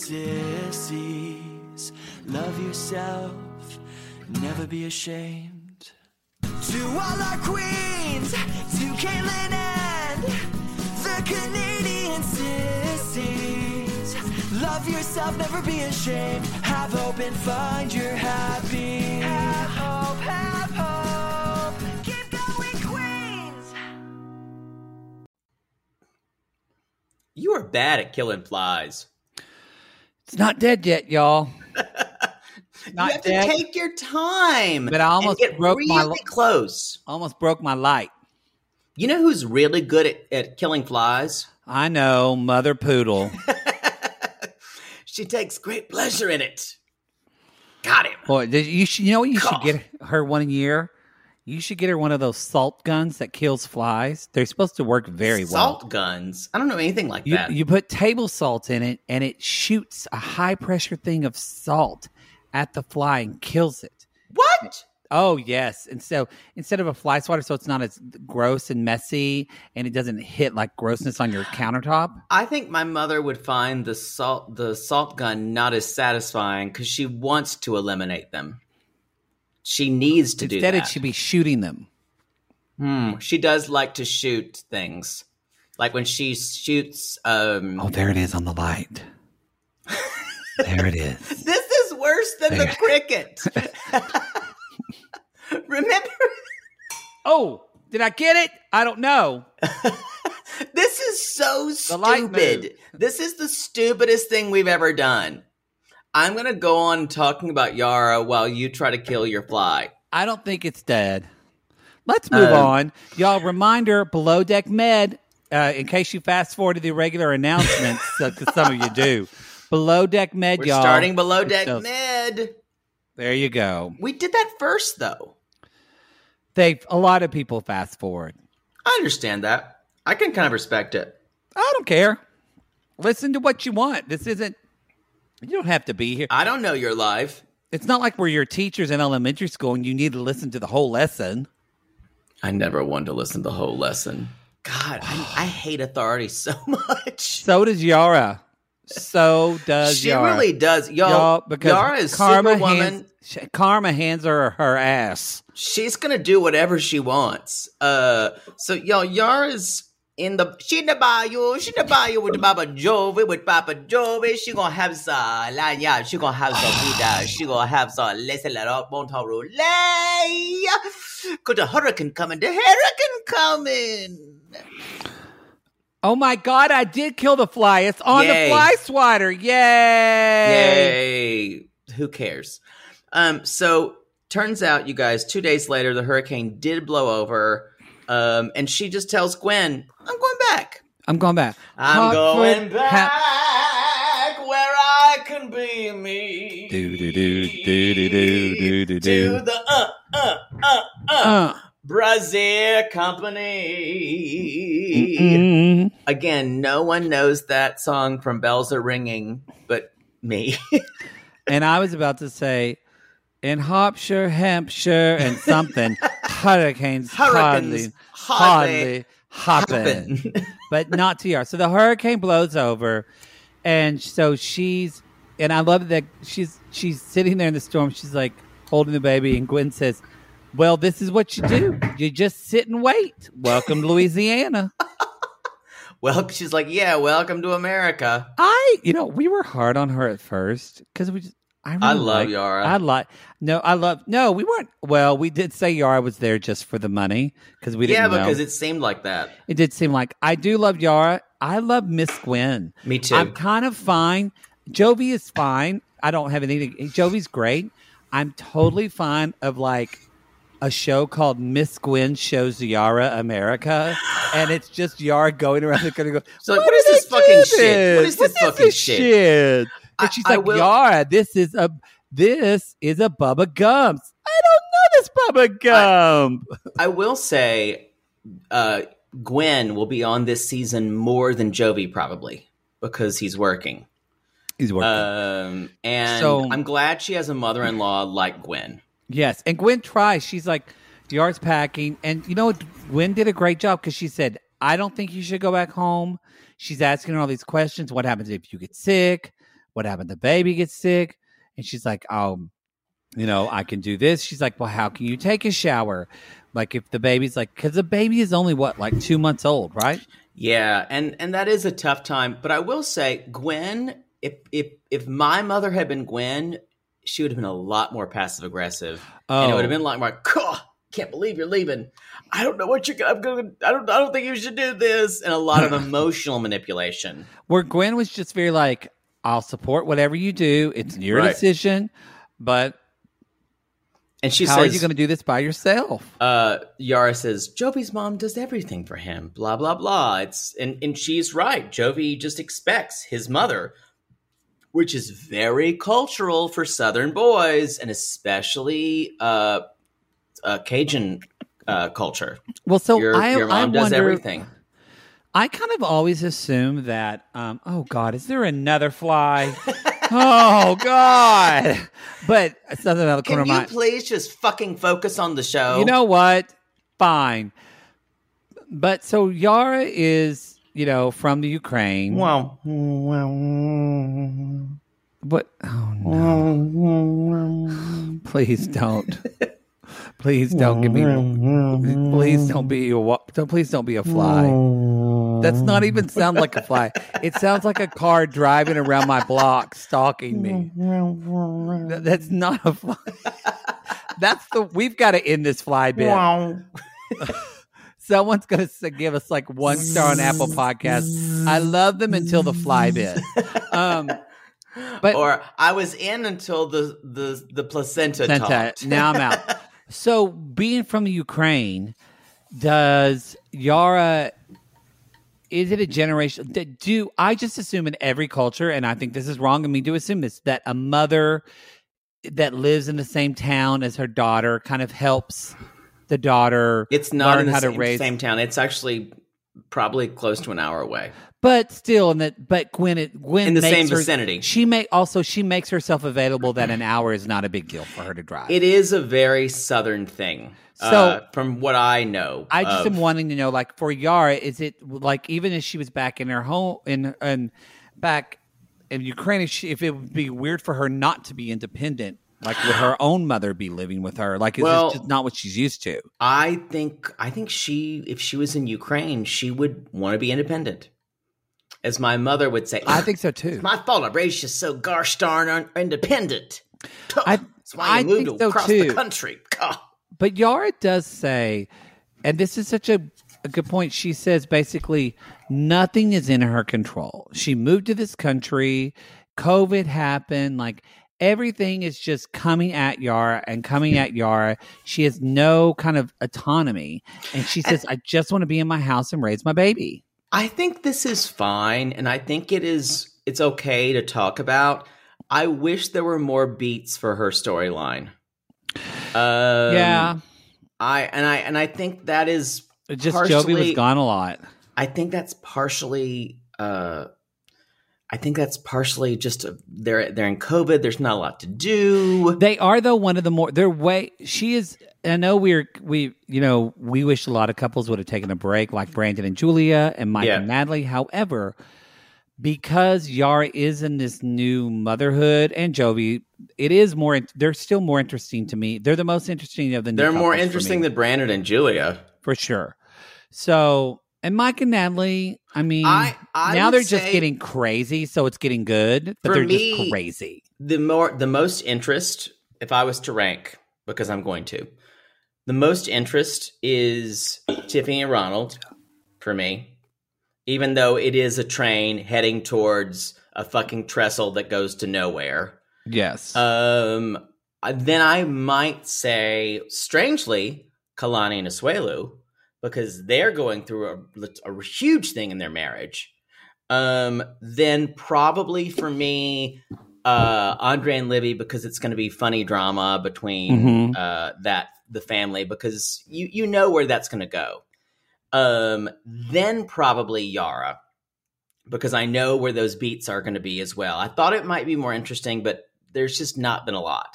Speaker 7: sissies. Love yourself, never be ashamed. To all our queens, to Caitlin and the Canadian sissies. Love yourself, never be ashamed. Have hope and find your happy. Have hope, have hope. Keep going, Queens.
Speaker 5: You are bad at killing flies.
Speaker 4: It's not dead yet, y'all. Not
Speaker 5: you have
Speaker 4: dead,
Speaker 5: to take your time.
Speaker 4: But I almost
Speaker 5: and get
Speaker 4: broke
Speaker 5: really
Speaker 4: my li-
Speaker 5: close.
Speaker 4: Almost broke my light.
Speaker 5: You know who's really good at, at killing flies?
Speaker 4: I know, Mother Poodle.
Speaker 5: She takes great pleasure in it. Got him.
Speaker 4: Boy, did you, should, you know what you
Speaker 5: Cough.
Speaker 4: should get her one year? You should get her one of those salt guns that kills flies. They're supposed to work very
Speaker 5: Salt
Speaker 4: well.
Speaker 5: guns? I don't know anything like
Speaker 4: You,
Speaker 5: that.
Speaker 4: you put table salt in it, and it shoots a high pressure thing of salt at the fly and kills it.
Speaker 5: What?
Speaker 3: Oh, yes. And so instead of a fly swatter, so it's not as gross and messy and it doesn't hit like grossness on your countertop.
Speaker 5: I think my mother would find the salt the salt gun not as satisfying because she wants to eliminate them. She needs to
Speaker 3: Instead,
Speaker 5: do that.
Speaker 3: it should be shooting them.
Speaker 5: Hmm. She does like to shoot things. Like when she shoots... Um,
Speaker 3: Oh, there it is on the light. There it is.
Speaker 5: This is worse than the
Speaker 3: There.
Speaker 5: cricket. Remember?
Speaker 3: Oh, did I get it? I don't know.
Speaker 5: This is so
Speaker 3: light
Speaker 5: stupid. This is the stupidest thing we've ever done. I'm going to go on talking about Yara while you try to kill your fly.
Speaker 3: I don't think it's dead. Let's move
Speaker 5: Um,
Speaker 3: on. Y'all, reminder, Below Deck Med, uh, in case you fast forward to the regular announcements, because some of you do. Below Deck Med,
Speaker 5: We're
Speaker 3: y'all.
Speaker 5: starting Below Deck
Speaker 3: So-
Speaker 5: Med.
Speaker 3: There you go.
Speaker 5: We did that first, though.
Speaker 3: They A lot of people fast forward.
Speaker 5: I understand that. I can kind of respect it.
Speaker 3: I don't care. Listen to what you want. This isn't, you don't have to be here.
Speaker 5: I don't know you're live.
Speaker 3: It's not like we're your teachers in elementary school and you need to listen to the whole lesson.
Speaker 5: I never wanted to listen to the whole lesson. God, I, I hate authority so much.
Speaker 3: So does Yara. So does
Speaker 5: She
Speaker 3: Yara.
Speaker 5: really does. Y'all,
Speaker 3: Y'all, because
Speaker 5: Yara is
Speaker 3: Karma
Speaker 5: Superwoman.
Speaker 3: hands, sh- Karma hands her her ass.
Speaker 5: She's going to do whatever she wants. Uh, so, y'all, Yara's in the... She in the bayou. She in the bayou with Papa Jovi. With Papa Jovi. She going to have some... La, yeah, she going to have some vida. She going to have some... Laissez la rock, bon temps roulé. Because the hurricane coming. The hurricane coming.
Speaker 3: Oh my God, I did kill the fly. It's on
Speaker 5: Yay.
Speaker 3: the fly swatter. Yay.
Speaker 5: Yay. Who cares? Um, so turns out, you guys, two days later, the hurricane did blow over. Um, and she just tells Gwen, I'm going back.
Speaker 3: I'm going back.
Speaker 5: I'm going
Speaker 3: Hotfoot,
Speaker 5: back
Speaker 3: ha-
Speaker 5: where I can be me.
Speaker 3: Do, do, do, do, do, do, do, do,
Speaker 5: To
Speaker 3: do.
Speaker 5: the uh, uh, uh, uh,
Speaker 3: Uh,
Speaker 5: Brazil Company.
Speaker 3: mm,
Speaker 5: Again, no one knows that song from Bells Are Ringing but me.
Speaker 3: and I was about to say, in Hampshire, Hampshire, and something, hurricanes,
Speaker 5: Hurricanes
Speaker 3: hardly,
Speaker 5: hardly
Speaker 3: hardly happen.
Speaker 5: happen.
Speaker 3: But not to Yara. So the hurricane blows over, and so she's, and I love that she's she's sitting there in the storm. She's like holding the baby, and Gwen says, "Well, this is what you do. You just sit and wait. Welcome to Louisiana."
Speaker 5: Well, she's like, yeah, welcome to America.
Speaker 3: I, you know, we were hard on her at first because we just. I, really
Speaker 5: I love
Speaker 3: like,
Speaker 5: Yara.
Speaker 3: I like. No, I love. No, we weren't. Well, we did say Yara was there just for the money because we
Speaker 5: Yeah,
Speaker 3: didn't know.
Speaker 5: because it seemed like that.
Speaker 3: It did seem like I do love Yara. I love Miss Gwen.
Speaker 5: Me too.
Speaker 3: I'm kind of fine. Jovi is fine. I don't have anything. Jovi's great. I'm totally fine of like a show called Miss Gwen Shows Yara America, and it's just Yara going around the country. Going,
Speaker 5: So like,
Speaker 3: "Why
Speaker 5: what is
Speaker 3: did
Speaker 5: this
Speaker 3: they
Speaker 5: fucking
Speaker 3: do
Speaker 5: shit? What is this
Speaker 3: What
Speaker 5: fucking shit?"
Speaker 3: shit?
Speaker 5: I-
Speaker 3: And she's
Speaker 5: I
Speaker 3: like,
Speaker 5: will-
Speaker 3: Yara, this is a this is a Bubba Gumps. I don't know this Bubba Gump.
Speaker 5: I will say, uh, Gwen will be on this season more than Jovi probably because he's working.
Speaker 3: He's working.
Speaker 5: Um, and
Speaker 3: So-
Speaker 5: I'm glad she has a mother-in-law like Gwen.
Speaker 3: Yes, and Gwen tries. She's like, Yara's packing, and you know what? Gwen did a great job because she said, "I don't think you should go back home." She's asking her all these questions. What happens if you get sick? What happens if the baby gets sick? And she's like, "Um, you know, I can do this." She's like, "Well, how can you take a shower? Like if the baby's like, because the baby is only what, like two months old, right?"
Speaker 5: Yeah, and and that is a tough time. But I will say, Gwen, if if if my mother had been Gwen, she would have been a lot more passive aggressive, and it
Speaker 3: Oh.
Speaker 5: would have been like, like, "Cough, can't believe you're leaving. I don't know what you're. I'm going. I don't. I don't think you should do this." And a lot of emotional manipulation.
Speaker 3: Where Gwen was just very like, "I'll support whatever you do. It's your
Speaker 5: Right.
Speaker 3: decision, but
Speaker 5: And she
Speaker 3: how
Speaker 5: says,
Speaker 3: are you going to do this by yourself?"
Speaker 5: uh, Yara says, Jovi's mom does everything for him, blah, blah, blah. It's and, and she's right. Jovi just expects his mother, which is very cultural for Southern boys, and especially uh, uh, Cajun uh, culture.
Speaker 3: Well, so
Speaker 5: your,
Speaker 3: I,
Speaker 5: your mom
Speaker 3: I
Speaker 5: does
Speaker 3: wonder,
Speaker 5: everything.
Speaker 3: I kind of always assume that, um, oh God, is there another fly? Oh God! But something about the corner
Speaker 5: Can
Speaker 3: of
Speaker 5: you
Speaker 3: my.
Speaker 5: please just fucking focus on the show?
Speaker 3: You know what? Fine. But so Yara is, you know, from the Ukraine.
Speaker 5: Wow.
Speaker 3: But oh no! Please don't. Please don't give me. Please don't be a. wa- don't- Please don't be a fly. That's not even sound like a fly. It sounds like a car driving around my block, stalking me. Th- That's not a fly. That's the. We've got to end this fly bit. Someone's going to give us like one star on Apple Podcasts. I love them until the fly bit. Um, but
Speaker 5: Or I was in until the the, the placenta,
Speaker 3: placenta,
Speaker 5: talked.
Speaker 3: now I'm out. So being from the Ukraine, does Yara, is it a generation? Do I just assume in every culture, and I think this is wrong of me to assume this, that a mother that lives in the same town as her daughter kind of helps the daughter
Speaker 5: It's not
Speaker 3: learn
Speaker 5: in the
Speaker 3: how
Speaker 5: same,
Speaker 3: to raise.
Speaker 5: same town. It's actually probably close to an hour away.
Speaker 3: But still, in that, but Gwen, it, Gwen
Speaker 5: In the
Speaker 3: makes
Speaker 5: same
Speaker 3: her-
Speaker 5: vicinity.
Speaker 3: She may also she makes herself available that an hour is not a big deal for her to drive.
Speaker 5: It is a very southern thing.
Speaker 3: So-
Speaker 5: uh, from what I know,
Speaker 3: I just
Speaker 5: of-
Speaker 3: am wanting to know, like for Yara, is it like even if she was back in her home in and back in Ukraine, if, she, if it would be weird for her not to be independent, like would her own mother be living with her? Like, is
Speaker 5: Well-
Speaker 3: this just not what she's used to?
Speaker 5: I think I think she, if she was in Ukraine, she would want to be independent. As my mother would say,
Speaker 3: I think so too.
Speaker 5: it's my fault I raised you so gosh darn un- independent.
Speaker 3: I-
Speaker 5: That's why you
Speaker 3: I
Speaker 5: moved
Speaker 3: think so,
Speaker 5: across
Speaker 3: too.
Speaker 5: the country. God.
Speaker 3: But Yara does say, and this is such a, a good point. She says basically nothing is in her control. She moved to this country, COVID happened, like everything is just coming at Yara and coming at Yara. She has no kind of autonomy. And she says, I just want to be in my house and raise my baby.
Speaker 5: I think this is fine, and I think it is. It's okay to talk about. I wish there were more beats for her storyline. Um,
Speaker 3: yeah.
Speaker 5: I and I and I think that is
Speaker 3: It just
Speaker 5: partially,
Speaker 3: Jovi was gone a lot.
Speaker 5: I think that's partially. Uh, I think that's partially just a, they're they're in COVID. There's not a lot to do.
Speaker 3: They are though one of the more they're way she is. I know we're we you know we wish a lot of couples would have taken a break like Brandon and Julia and Mike
Speaker 5: Yeah.
Speaker 3: and Natalie. However, because Yara is in this new motherhood and Jovi, it is more. They're still more interesting to me. They're the most interesting of the. New
Speaker 5: They're more
Speaker 3: couples for
Speaker 5: interesting
Speaker 3: me,
Speaker 5: than Brandon and Julia.
Speaker 3: for sure. So and Mike and Natalie. I mean,
Speaker 5: I- I
Speaker 3: now
Speaker 5: would
Speaker 3: they're just
Speaker 5: say-
Speaker 3: getting crazy, so it's getting good, but
Speaker 5: For
Speaker 3: they're
Speaker 5: me-
Speaker 3: just crazy.
Speaker 5: The more the most interest, if I was to rank, because I'm going to, the most interest is Tiffany and Ronald for me. Even though it is a train heading towards a fucking trestle that goes to nowhere.
Speaker 3: Yes.
Speaker 5: Um, then I might say, strangely, Kalani and Asuelu, because they're going through a, a huge thing in their marriage. Um, then probably for me, uh, Andre and Libby, because it's going to be funny drama between
Speaker 3: Mhm.
Speaker 5: uh, that the family, because you you know where that's going to go. Um, then probably Yara, because I know where those beats are going to be as well. I thought it might be more interesting, but there's just not been a lot.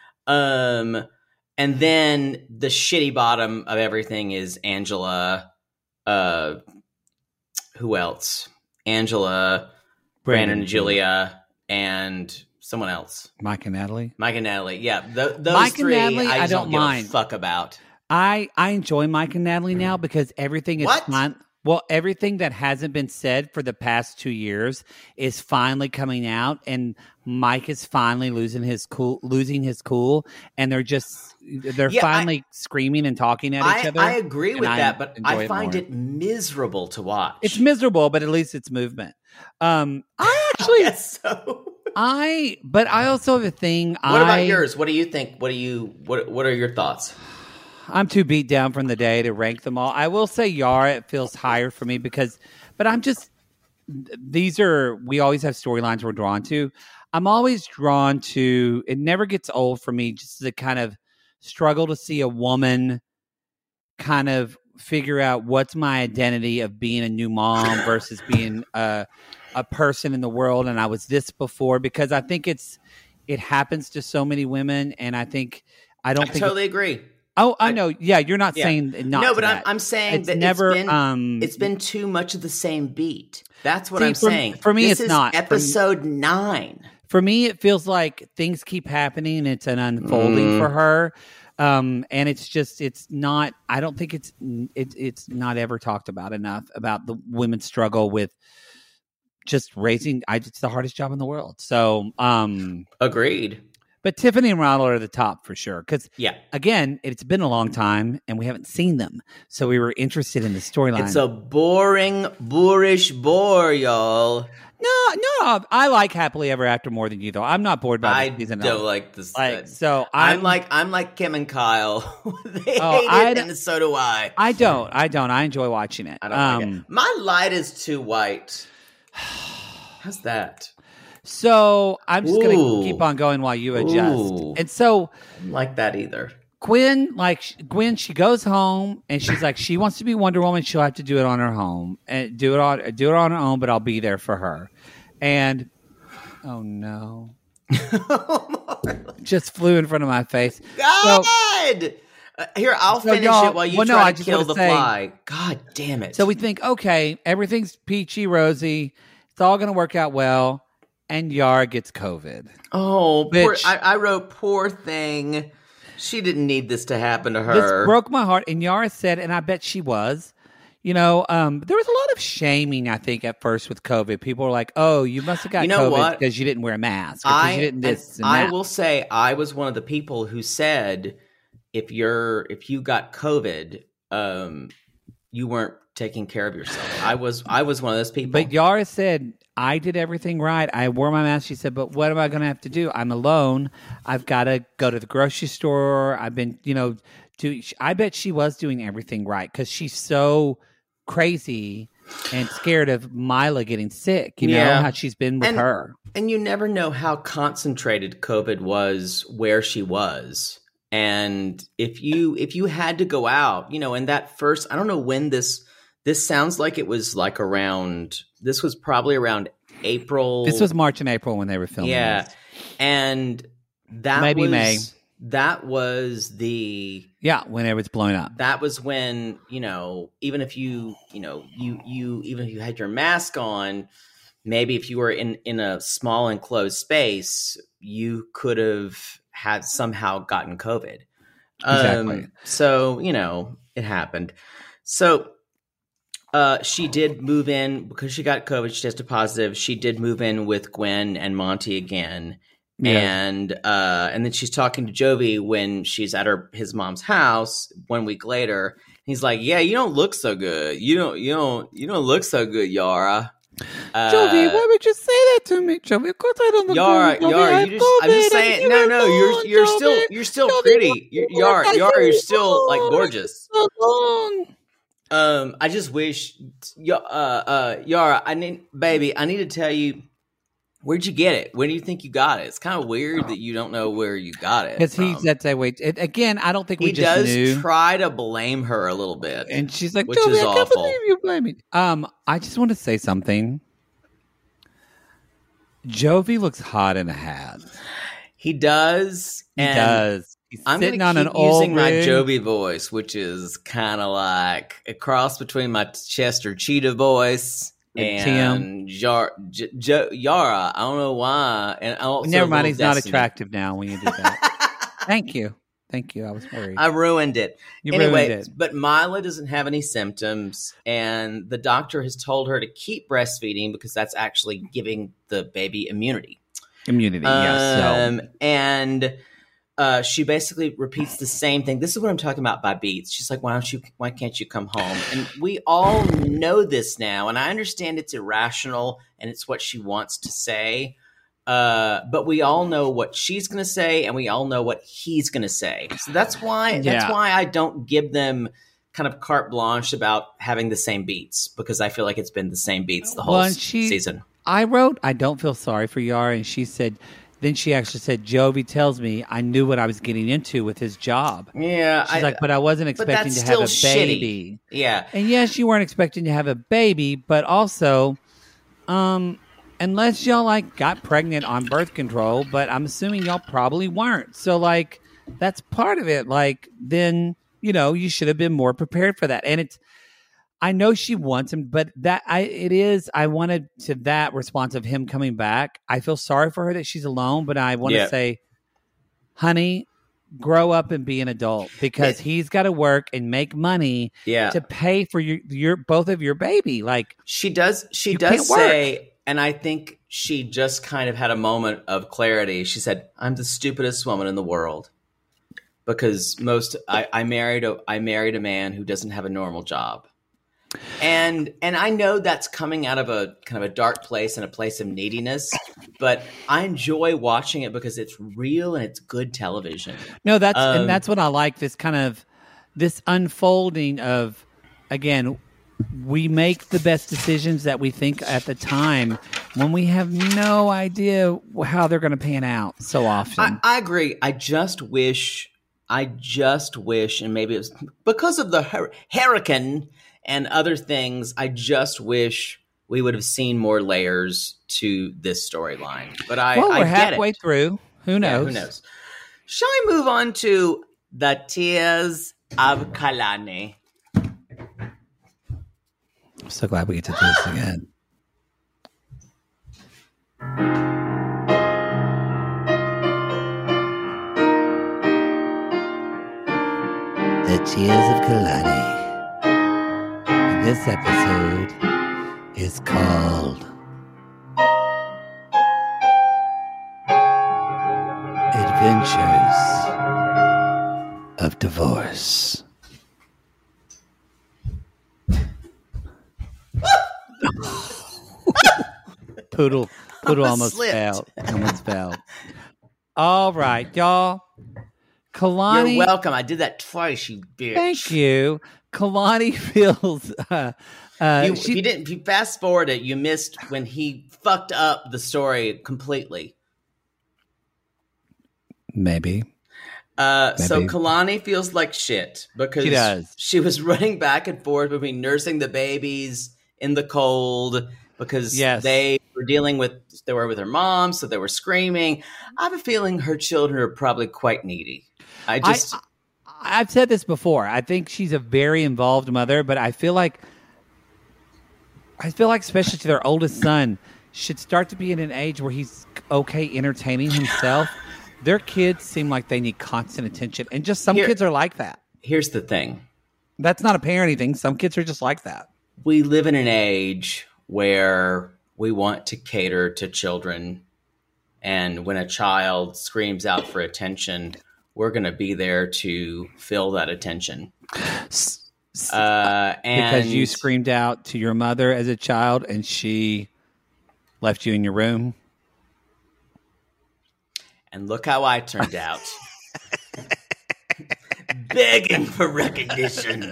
Speaker 5: Um, and then the shitty bottom of everything is Angela. Uh, who else? Angela, Brandon, and Julia, and someone else.
Speaker 3: Mike and Natalie.
Speaker 5: Mike and Natalie. Yeah, th- those
Speaker 3: Mike and
Speaker 5: three.
Speaker 3: Natalie,
Speaker 5: I,
Speaker 3: I
Speaker 5: just
Speaker 3: don't
Speaker 5: give
Speaker 3: mind.
Speaker 5: a fuck about.
Speaker 3: I I enjoy Mike and Natalie now because everything is
Speaker 5: What?
Speaker 3: fine. Well, everything that hasn't been said for the past two years is finally coming out, and Mike is finally losing his cool, losing his cool, and they're just they're
Speaker 5: Yeah, I-
Speaker 3: finally screaming and talking at each
Speaker 5: I,
Speaker 3: other.
Speaker 5: I agree
Speaker 3: and
Speaker 5: with
Speaker 3: I
Speaker 5: that, but
Speaker 3: enjoy
Speaker 5: I
Speaker 3: it
Speaker 5: find
Speaker 3: more.
Speaker 5: it miserable to watch.
Speaker 3: It's miserable, but at least it's movement. Um, I actually,
Speaker 5: Yes, so.
Speaker 3: I, but I also have a thing.
Speaker 5: What
Speaker 3: I,
Speaker 5: about yours? What do you think? What do you? What What are your thoughts?
Speaker 3: I'm too beat down from the day to rank them all. I will say Yara, it feels higher for me because, but I'm just, these are, we always have storylines we're drawn to. I'm always drawn to, it never gets old for me, just to kind of struggle to see a woman kind of figure out what's my identity of being a new mom versus being a, a person in the world. And I was this before, because I think it's, it happens to so many women. And I think, I don't
Speaker 5: I
Speaker 3: think
Speaker 5: totally agree.
Speaker 3: Oh, I know. Yeah, you're not
Speaker 5: Yeah.
Speaker 3: saying not.
Speaker 5: No,
Speaker 3: to
Speaker 5: but I'm,
Speaker 3: that.
Speaker 5: I'm saying
Speaker 3: it's
Speaker 5: that
Speaker 3: never.
Speaker 5: it's been,
Speaker 3: um,
Speaker 5: it's been too much of the same beat. That's what
Speaker 3: See,
Speaker 5: I'm
Speaker 3: for-
Speaker 5: saying.
Speaker 3: for me,
Speaker 5: this
Speaker 3: it's
Speaker 5: is
Speaker 3: not. For me-
Speaker 5: episode nine.
Speaker 3: For me, it feels like things keep happening. It's an unfolding
Speaker 5: Mm.
Speaker 3: for her, um, and it's just. It's not. I don't think it's. It, it's not ever talked about enough about the women's struggle with just raising. I. It's the hardest job in the world. So, um,
Speaker 5: Agreed.
Speaker 3: but Tiffany and Ronald are the top for sure. Because
Speaker 5: Yeah.
Speaker 3: again, it's been a long time, and we haven't seen them, so we were interested in the storyline.
Speaker 5: It's a boring, boorish bore, y'all.
Speaker 3: No, no, I like Happily Ever After more than you, though. I'm not bored by
Speaker 5: I
Speaker 3: this season.
Speaker 5: don't like this.
Speaker 3: Like,
Speaker 5: uh,
Speaker 3: so
Speaker 5: I'm,
Speaker 3: I'm,
Speaker 5: like I'm like Kim and Kyle. they
Speaker 3: Oh,
Speaker 5: hate
Speaker 3: I
Speaker 5: it,
Speaker 3: d-
Speaker 5: and so do I.
Speaker 3: I don't, I don't. I enjoy watching it.
Speaker 5: I don't
Speaker 3: um,
Speaker 5: like it. My light is too white. How's that?
Speaker 3: So I'm just
Speaker 5: Ooh.
Speaker 3: gonna keep on going while you adjust.
Speaker 5: Ooh.
Speaker 3: And so
Speaker 5: I don't like that either.
Speaker 3: Gwen, like sh- Gwen, she goes home and she's like, she wants to be Wonder Woman. She'll have to do it on her home and do it on do it on her own. But I'll be there for her. And oh no, just flew in front of my face. So,
Speaker 5: God! Uh, here, I'll
Speaker 3: So
Speaker 5: finish
Speaker 3: y'all-
Speaker 5: it while you
Speaker 3: well, no,
Speaker 5: try
Speaker 3: I
Speaker 5: to
Speaker 3: just
Speaker 5: kill
Speaker 3: wanna
Speaker 5: the
Speaker 3: say-
Speaker 5: fly. God damn it.
Speaker 3: so we think, okay, everything's peachy rosy. It's all going to work out well. And Yara gets COVID.
Speaker 5: oh, poor,
Speaker 3: Bitch.
Speaker 5: I, I wrote poor thing. She didn't need this to happen to her.
Speaker 3: This broke my heart. And Yara said, and I bet she was, you know, um, there was a lot of shaming, I think, at first with COVID. People were like, oh, you must have got
Speaker 5: You know
Speaker 3: COVID
Speaker 5: what?
Speaker 3: because you didn't wear a mask. Or 'cause
Speaker 5: I,
Speaker 3: you didn't this and
Speaker 5: I
Speaker 3: that.
Speaker 5: will say I was one of the people who said if you're if you got COVID, um, you weren't taking care of yourself. I was I was one of those people.
Speaker 3: But Yara said, I did everything right. I wore my mask. She said, but what am I going to have to do? I'm alone. I've got to go to the grocery store. I've been, you know, do. I bet she was doing everything right because she's so crazy and scared of Mila getting sick. You know
Speaker 5: Yeah.
Speaker 3: how she's been with
Speaker 5: And-
Speaker 3: her.
Speaker 5: And you never know how concentrated COVID was where she was. And if you if you had to go out, you know, in that first, I don't know when this this sounds like it was like around this was probably around April.
Speaker 3: This was March and April when they were filming.
Speaker 5: Yeah.
Speaker 3: this.
Speaker 5: And that
Speaker 3: Maybe
Speaker 5: was
Speaker 3: May.
Speaker 5: that was the
Speaker 3: Yeah, when it was blowing up.
Speaker 5: that was when, you know, even if you, you know, you you even if you had your mask on, maybe if you were in in a small enclosed space, you could have had somehow gotten COVID.
Speaker 3: Exactly.
Speaker 5: Um, so, you know, it happened. So uh, she did move in because she got COVID. She tested positive. She did move in with Gwen and Monty again.
Speaker 3: Yeah.
Speaker 5: And uh, and then she's talking to Jovi when she's at her his mom's house one week later. He's like, "Yeah, you don't look so good. You don't you don't you don't look so good, Yara." Uh,
Speaker 3: Jovi, why would you say that to me, Jovi? Of course I don't look
Speaker 5: Yara,
Speaker 3: good. Jovi, I
Speaker 5: Yara,
Speaker 3: have
Speaker 5: you just, I'm just
Speaker 3: COVID,
Speaker 5: saying,
Speaker 3: and
Speaker 5: no,
Speaker 3: you
Speaker 5: no,
Speaker 3: have
Speaker 5: you're,
Speaker 3: gone,
Speaker 5: you're still,
Speaker 3: Jovi.
Speaker 5: you're still
Speaker 3: Jovi,
Speaker 5: pretty. You're,
Speaker 3: why
Speaker 5: Yara,
Speaker 3: I
Speaker 5: Yara,
Speaker 3: say
Speaker 5: you're still like
Speaker 3: so?
Speaker 5: gorgeous.
Speaker 3: So long.
Speaker 5: Um, I just wish, uh, uh, Yara, I need, baby, I need to tell you, where'd you get it? Where do you think you got it? It's kind of weird that you don't know where you got it.
Speaker 3: Because he
Speaker 5: from.
Speaker 3: said that way. It, again, I don't think we
Speaker 5: he
Speaker 3: just
Speaker 5: does
Speaker 3: knew.
Speaker 5: try to blame her a little bit.
Speaker 3: And she's like,
Speaker 5: which
Speaker 3: Jovi,
Speaker 5: is
Speaker 3: I can't
Speaker 5: awful.
Speaker 3: believe you blame me. Um, I just want to say something. Jovi looks hot in a hat.
Speaker 5: He does.
Speaker 3: He
Speaker 5: and
Speaker 3: does. He's
Speaker 5: I'm
Speaker 3: sitting
Speaker 5: gonna
Speaker 3: on
Speaker 5: keep
Speaker 3: an old
Speaker 5: using my
Speaker 3: rig.
Speaker 5: Jovi voice, which is kind of like a cross between my Chester Cheetah voice
Speaker 3: And
Speaker 5: and Jar- J- J- Yara. I don't know why. And also
Speaker 3: Never mind.
Speaker 5: Little
Speaker 3: He's not
Speaker 5: Destiny.
Speaker 3: attractive now when you did that. Thank you. Thank you. I was worried.
Speaker 5: I ruined it.
Speaker 3: You
Speaker 5: anyway,
Speaker 3: ruined it.
Speaker 5: but Mila doesn't have any symptoms, and the doctor has told her to keep breastfeeding because that's actually giving the baby immunity.
Speaker 3: Immunity, yes. So.
Speaker 5: Um, and uh, she basically repeats the same thing. This is what I'm talking about by beats. She's like, "Why don't you? Why can't you come home?" And we all know this now, and I understand it's irrational and it's what she wants to say. Uh, but we all know what she's going to say, and we all know what he's going to say. So that's why. That's
Speaker 3: Yeah.
Speaker 5: why I don't give them kind of carte blanche about having the same beats, because I feel like it's been the same beats the whole
Speaker 3: Well,
Speaker 5: s-
Speaker 3: and she-
Speaker 5: season.
Speaker 3: I wrote, I don't feel sorry for Yara, and she said, then she actually said, Jovi tells me I knew what I was getting into with his job.
Speaker 5: Yeah.
Speaker 3: She's
Speaker 5: I,
Speaker 3: like, but I wasn't
Speaker 5: but
Speaker 3: expecting
Speaker 5: that's
Speaker 3: to have a
Speaker 5: still
Speaker 3: baby.
Speaker 5: shitty. Yeah.
Speaker 3: And yes, you weren't expecting to have a baby, but also, um, unless y'all like got pregnant on birth control, but I'm assuming y'all probably weren't. So like, that's part of it. Like, then, you know, you should have been more prepared for that. And it's, I know she wants him, but that I it is I wanted to that response of him coming back. I feel sorry for her that she's alone, but I want to
Speaker 5: Yeah.
Speaker 3: say, honey, grow up and be an adult because he's got to work and make money
Speaker 5: Yeah.
Speaker 3: to pay for your your both of your baby. Like
Speaker 5: She does. She
Speaker 3: You
Speaker 5: does
Speaker 3: can't work.
Speaker 5: say, and I think she just kind of had a moment of clarity. She said, "I'm the stupidest woman in the world because most I, I married a I married a man who doesn't have a normal job." And and I know that's coming out of a kind of a dark place and a place of neediness, but I enjoy watching it because it's real and it's good television.
Speaker 3: no, that's
Speaker 5: Um,
Speaker 3: and that's what I like. This kind of this unfolding of again. We make the best decisions that we think at the time when we have no idea how they're going to pan out so often.
Speaker 5: I, I agree. I just wish, I just wish, and maybe it's because of the hur- hurricane and other things, I just wish we would have seen more layers to this storyline. But I,
Speaker 3: well,
Speaker 5: I
Speaker 3: we're
Speaker 5: get
Speaker 3: halfway
Speaker 5: it.
Speaker 3: through. Who
Speaker 5: Yeah,
Speaker 3: knows?
Speaker 5: who knows? Shall we move on to the Tears of Kalani?
Speaker 3: I'm so glad we get to do this again. The Tears of Kalani. This episode is called Adventures of Divorce. Poodle, Poodle almost
Speaker 5: slipped.
Speaker 3: fell. Almost fell. All right, y'all. Kalani,
Speaker 5: You're welcome. I did that twice, you bitch.
Speaker 3: thank you. Kalani feels. Uh, uh,
Speaker 5: You,
Speaker 3: she,
Speaker 5: if you didn't, if you fast forward it, you missed when he fucked up the story completely.
Speaker 3: maybe.
Speaker 5: Uh, so
Speaker 3: Maybe.
Speaker 5: Kalani feels like shit because
Speaker 3: She does.
Speaker 5: she was running back and forth between nursing the babies in the cold because
Speaker 3: Yes.
Speaker 5: they were dealing with they were with her mom, so they were screaming. I have a feeling her children are probably quite needy. I just
Speaker 3: I, I've said this before. I think she's a very involved mother, but I feel like I feel like especially to their oldest son should start to be in an age where he's okay entertaining himself. Their kids seem like they need constant attention, and just some
Speaker 5: Here-
Speaker 3: kids are like that.
Speaker 5: here's the thing.
Speaker 3: That's not a parenting thing. Some kids are just like that.
Speaker 5: We live in an age where we want to cater to children, and when a child screams out for attention, we're going to be there to fill that attention. Uh, and
Speaker 3: Because you screamed out to your mother as a child, and she left you in your room.
Speaker 5: and look how I turned out. Begging for recognition.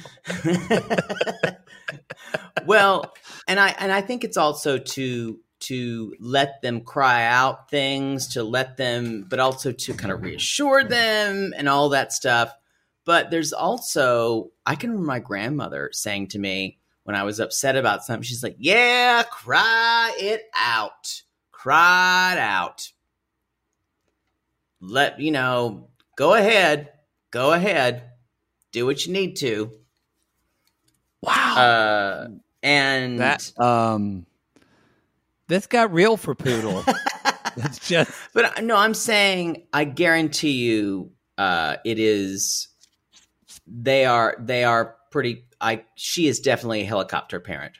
Speaker 5: Well, and I and I think it's also to to let them cry out things, to let them, but also to kind of reassure them and all that stuff. But there's also, I can remember my grandmother saying to me when I was upset about something, she's like, yeah, cry it out. Cry it out. Let, you know, go ahead. Go ahead. Do what you need to.
Speaker 3: Wow.
Speaker 5: Uh, and
Speaker 3: that um this got real for Poodle. It's just
Speaker 5: But uh, no, I'm saying, I guarantee you, uh, it is. They are. They are pretty. I. She is definitely a helicopter parent.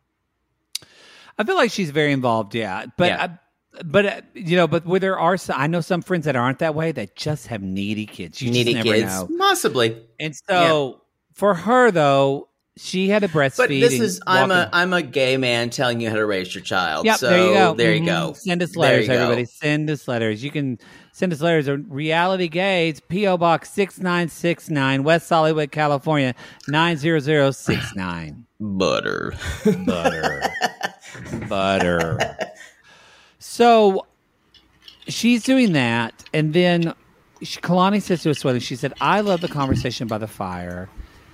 Speaker 3: I feel like she's very involved, yeah. But
Speaker 5: Yeah.
Speaker 3: I, but uh, you know, but where there are some, I know some friends that aren't that way that just have needy kids. You
Speaker 5: Needy
Speaker 3: just never
Speaker 5: kids,
Speaker 3: know.
Speaker 5: possibly.
Speaker 3: And so for her though, she had to breastfeed.
Speaker 5: But this
Speaker 3: and
Speaker 5: is. I'm
Speaker 3: walk
Speaker 5: a. I'm a gay man telling you how to raise your child.
Speaker 3: Yep,
Speaker 5: so
Speaker 3: there you go.
Speaker 5: There you
Speaker 3: Mhm.
Speaker 5: go.
Speaker 3: Send us
Speaker 5: There
Speaker 3: letters,
Speaker 5: you go.
Speaker 3: everybody. Send us letters. You can send us letters at Reality Gays, P O Box six nine six nine, West Hollywood, California, nine zero zero six nine.
Speaker 5: Butter.
Speaker 3: Butter. Butter. So she's doing that, and then she, Kalani says to Asuela, she said, "I love the conversation by the fire,"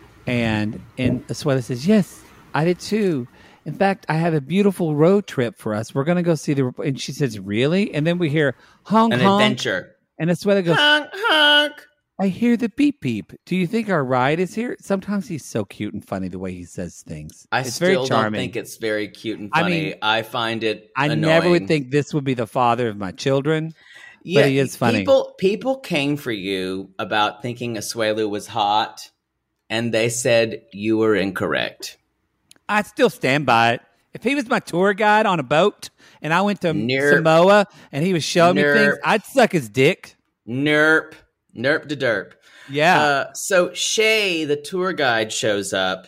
Speaker 3: and and Asuela says, "Yes, I did too. In fact, I have a beautiful road trip for us. We're going to go see the." And she says, "Really?" And then we hear honk
Speaker 5: An
Speaker 3: honk,
Speaker 5: adventure.
Speaker 3: and Asuela goes,
Speaker 5: Honk honk.
Speaker 3: "I hear the beep beep. Do you think our ride is here?" Sometimes he's so cute and funny the way he says things.
Speaker 5: I
Speaker 3: it's
Speaker 5: still
Speaker 3: very
Speaker 5: don't
Speaker 3: charming.
Speaker 5: think it's very cute and
Speaker 3: I
Speaker 5: funny.
Speaker 3: mean,
Speaker 5: I find it
Speaker 3: I
Speaker 5: annoying.
Speaker 3: never would think this would be the father of my children,
Speaker 5: Yeah,
Speaker 3: but he is funny.
Speaker 5: People, people came for you about thinking Asuelu was hot, and they said you were incorrect.
Speaker 3: I still stand by it. If he was my tour guide on a boat and I went to
Speaker 5: Nerp.
Speaker 3: Samoa and he was showing
Speaker 5: Nerp.
Speaker 3: me things, I'd suck his dick.
Speaker 5: Nerp. Nerp de derp.
Speaker 3: Yeah.
Speaker 5: Uh, so Shay, the tour guide, shows up,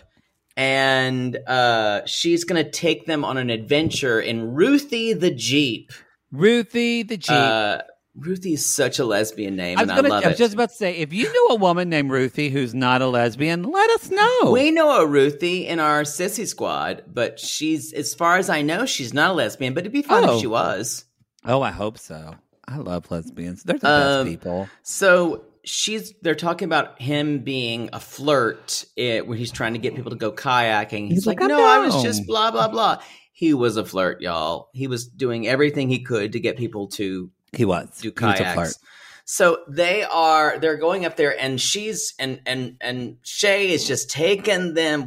Speaker 5: and uh, she's going to take them on an adventure in Ruthie the Jeep.
Speaker 3: Ruthie the Jeep.
Speaker 5: Uh, Ruthie is such a lesbian name,
Speaker 3: I was,
Speaker 5: and
Speaker 3: gonna,
Speaker 5: I love
Speaker 3: I was
Speaker 5: it.
Speaker 3: just about to say, if you knew a woman named Ruthie who's not a lesbian, let us know.
Speaker 5: We know a Ruthie in our sissy squad, but she's, as far as I know, she's not a lesbian. But it'd be fun
Speaker 3: Oh.
Speaker 5: if she was.
Speaker 3: Oh, I hope so. I love lesbians. They're the
Speaker 5: Um,
Speaker 3: best people.
Speaker 5: So she's, they're talking about him being a flirt eh, when he's trying to get people to go kayaking. He's,
Speaker 3: He's
Speaker 5: like,
Speaker 3: like,
Speaker 5: no,
Speaker 3: "I
Speaker 5: I was
Speaker 3: know."
Speaker 5: just blah, blah, blah. He was a flirt, y'all. He was doing everything he could to get people to
Speaker 3: He was.
Speaker 5: do
Speaker 3: He was a
Speaker 5: kayaks.
Speaker 3: flirt.
Speaker 5: So they are, they're going up there, and she's, and, and, and Shay is just taking them,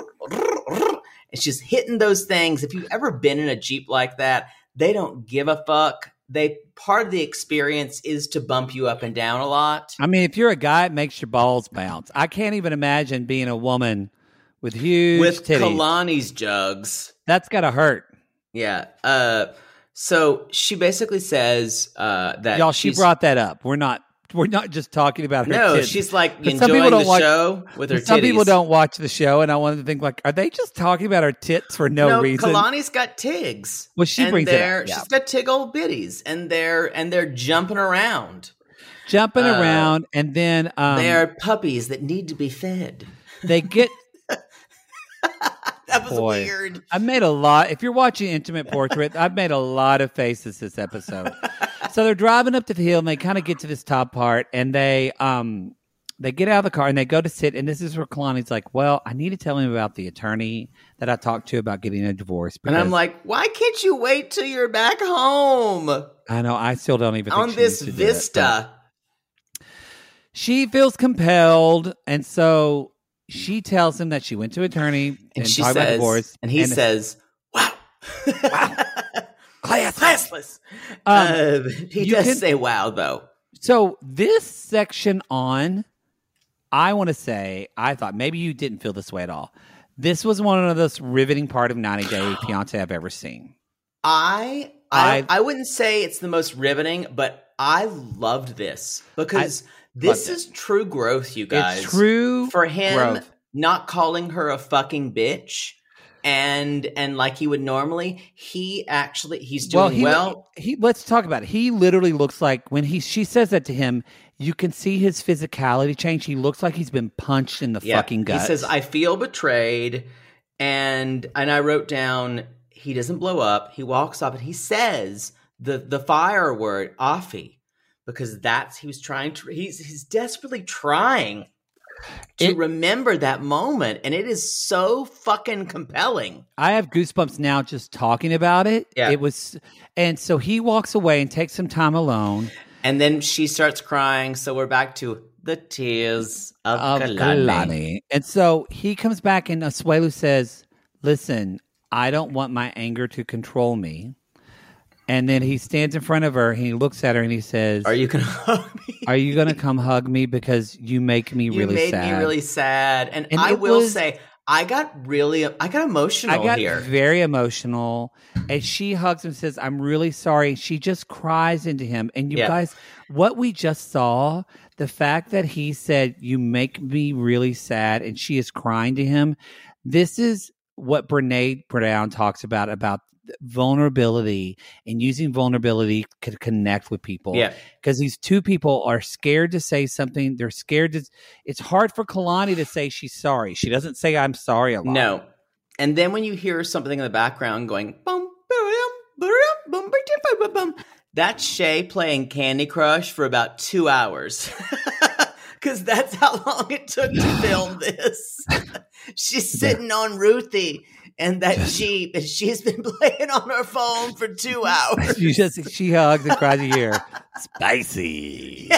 Speaker 5: and she's hitting those things. If you've ever been in a Jeep like that, they don't give a fuck. They, part of the experience is to bump you up and down a lot.
Speaker 3: I mean, if you're a guy, it makes your balls bounce. I can't even imagine being a woman with huge
Speaker 5: With
Speaker 3: titties.
Speaker 5: Kalani's jugs.
Speaker 3: That's got to hurt.
Speaker 5: Yeah. Uh, so she basically says uh, that
Speaker 3: Y'all, she
Speaker 5: she's-
Speaker 3: brought that up. We're not we're not just talking about her
Speaker 5: No,
Speaker 3: tits.
Speaker 5: she's like
Speaker 3: 'Cause some
Speaker 5: enjoying
Speaker 3: people
Speaker 5: the
Speaker 3: don't watch-
Speaker 5: show with her
Speaker 3: Some
Speaker 5: titties.
Speaker 3: people don't watch the show, and I wanted to think, like, are they just talking about her tits for no,
Speaker 5: no,
Speaker 3: reason?
Speaker 5: Kalani's got tigs.
Speaker 3: Well, she
Speaker 5: and
Speaker 3: brings it
Speaker 5: they're-
Speaker 3: up, yeah.
Speaker 5: She's got tig old bitties, and they're and they're jumping around.
Speaker 3: Jumping
Speaker 5: Uh,
Speaker 3: around, and then um,
Speaker 5: they are puppies that need to be fed.
Speaker 3: they get...
Speaker 5: That was
Speaker 3: Boy.
Speaker 5: weird.
Speaker 3: I've made a lot. If you're watching Intimate Portrait, I've made a lot of faces this episode. So they're driving up to the hill, and they kind of get to this top part, and they um they get out of the car and they go to sit. And this is where Kalani's like, "Well, I need to tell him about the attorney that I talked to about getting a divorce."
Speaker 5: And I'm
Speaker 3: because
Speaker 5: like, why can't you wait till you're back home
Speaker 3: I know I still don't even think
Speaker 5: on
Speaker 3: she
Speaker 5: this
Speaker 3: needs to do it, but
Speaker 5: vista?
Speaker 3: she feels compelled, and so she tells him that she went to an attorney and,
Speaker 5: And she
Speaker 3: talked about
Speaker 5: says,
Speaker 3: divorce,
Speaker 5: and he says, "Wow, classless."
Speaker 3: Um,
Speaker 5: Uh, he
Speaker 3: you
Speaker 5: does
Speaker 3: can-
Speaker 5: say, "Wow," though.
Speaker 3: So this section on, I want to say, I thought maybe you didn't feel this way at all. This was one of the most riveting part of ninety Day Fiancé I've ever seen.
Speaker 5: I, I,
Speaker 3: I-
Speaker 5: I wouldn't say it's the most riveting, but I loved this because
Speaker 3: I
Speaker 5: this
Speaker 3: loved
Speaker 5: is true growth, you guys.
Speaker 3: It's true
Speaker 5: for him
Speaker 3: growth.
Speaker 5: not calling her a fucking bitch. And and like he would normally, he actually he's doing
Speaker 3: he,
Speaker 5: well.
Speaker 3: He, let's talk about it. He literally looks like when he she says that to him, you can see his physicality change. He looks like he's been punched in the
Speaker 5: Yeah,
Speaker 3: fucking gut.
Speaker 5: He says, "I feel betrayed," and and I wrote down he doesn't blow up. He walks up and he says the the fire word, "Offie," because that's he was trying to. He's he's desperately trying to
Speaker 3: It-
Speaker 5: remember that moment, and it is so fucking compelling.
Speaker 3: I have goosebumps now just talking about it.
Speaker 5: Yeah.
Speaker 3: It was, and so he walks away and takes some time alone.
Speaker 5: And then she starts crying. So we're back to the tears of,
Speaker 3: of
Speaker 5: Kalani.
Speaker 3: Kalani. And so he comes back and Asuelu says, "Listen, I don't want my anger to control me." And then he stands in front of her and he looks at her and he says,
Speaker 5: Are you gonna hug me?
Speaker 3: "Are you going to come hug me because you make me
Speaker 5: You
Speaker 3: really
Speaker 5: made
Speaker 3: sad?"
Speaker 5: me really sad, and,
Speaker 3: And
Speaker 5: I
Speaker 3: it
Speaker 5: will
Speaker 3: was-
Speaker 5: say I got really, I got emotional
Speaker 3: I got
Speaker 5: here.
Speaker 3: very emotional. And she hugs him and says, "I'm really sorry." She just cries into him. And you
Speaker 5: Yeah.
Speaker 3: guys, what we just saw, the fact that he said, "You make me really sad," and she is crying to him. This is what Brene Brown talks about, about vulnerability and using vulnerability to connect with people.
Speaker 5: Yeah.
Speaker 3: Because these two people are scared to say something. They're scared to, it's hard for Kalani to say she's sorry. She doesn't say "I'm sorry" a lot.
Speaker 5: No, and then when you hear something in the background going boom, boom, boom, boom, boom, boom, boom, That's Shay playing Candy Crush for about two hours. Because that's how long it took to film this. She's sitting on Ruthie and that Jeep, and she's been playing on her phone for two hours.
Speaker 3: She just she hugs and cries a year. Spicy.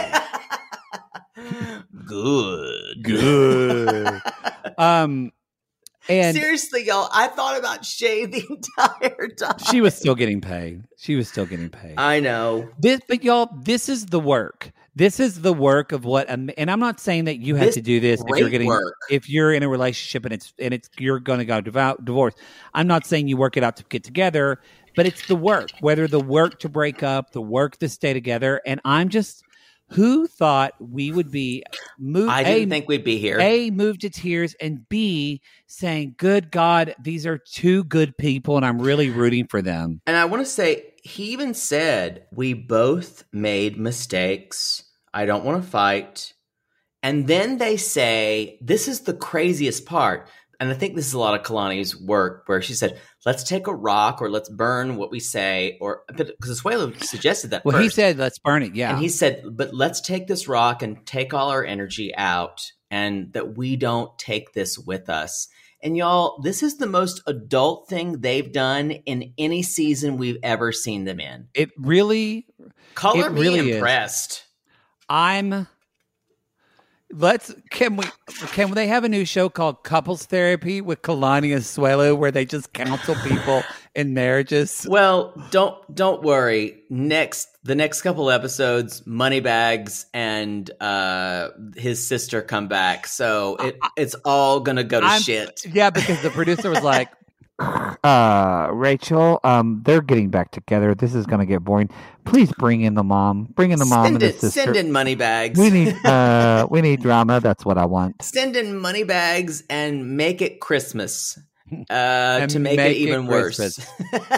Speaker 5: Good.
Speaker 3: Good. um, and
Speaker 5: seriously, y'all, I thought about Shay the entire time.
Speaker 3: She was still getting paid. She was still getting paid.
Speaker 5: I know.
Speaker 3: This, but y'all, this is the work. This is the work of what, and I'm not saying that you have
Speaker 5: This
Speaker 3: to do this if you're getting,
Speaker 5: work.
Speaker 3: if you're in a relationship and it's and it's you're going to go devout, divorce. I'm not saying you work it out to get together, but it's the work. Whether the work to break up, the work to stay together, and I'm just, who thought we would be moved?
Speaker 5: I didn't
Speaker 3: a,
Speaker 5: think we'd be here.
Speaker 3: A, moved to tears, and B, saying, "Good God, these are two good people, and I'm really rooting for them."
Speaker 5: And I want to say, he even said, we both made mistakes. I don't want to fight. And then they say, this is the craziest part. And I think this is a lot of Kalani's work where she said, let's take a rock or let's burn what we say. Or because Asuelo suggested that
Speaker 3: Well,
Speaker 5: first.
Speaker 3: he said, let's burn it, yeah.
Speaker 5: And he said, but let's take this rock and take all our energy out and that we don't take this with us. And y'all, this is the most adult thing they've done in any season we've ever seen them in.
Speaker 3: It really...
Speaker 5: Color
Speaker 3: it
Speaker 5: me
Speaker 3: really
Speaker 5: impressed.
Speaker 3: Is. I'm... Let's can we can they have a new show called Couples Therapy with Kalani and Asuelo where they just counsel people in marriages?
Speaker 5: Well, don't don't worry. Next, the next couple episodes, Moneybags and uh, his sister come back, so it it's all gonna go to
Speaker 3: I'm,
Speaker 5: shit.
Speaker 3: Yeah, because the producer was like, uh, Rachel, um, they're getting back together. This is gonna get boring. Please bring in the mom. Bring in the mom
Speaker 5: Send
Speaker 3: and the
Speaker 5: it,
Speaker 3: sister.
Speaker 5: send in Moneybags.
Speaker 3: We need uh, we need drama. That's what I want.
Speaker 5: Send in Moneybags and make it Christmas. Uh,
Speaker 3: And
Speaker 5: to make,
Speaker 3: make
Speaker 5: it even
Speaker 3: it
Speaker 5: worse.
Speaker 3: Christmas.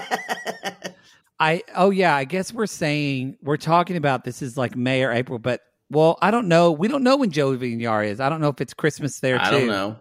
Speaker 3: I oh yeah, I guess we're saying we're talking about this is like May or April, but well, I don't know. We don't know when Jovi and Yara is. I don't know if it's Christmas there too.
Speaker 5: I don't know.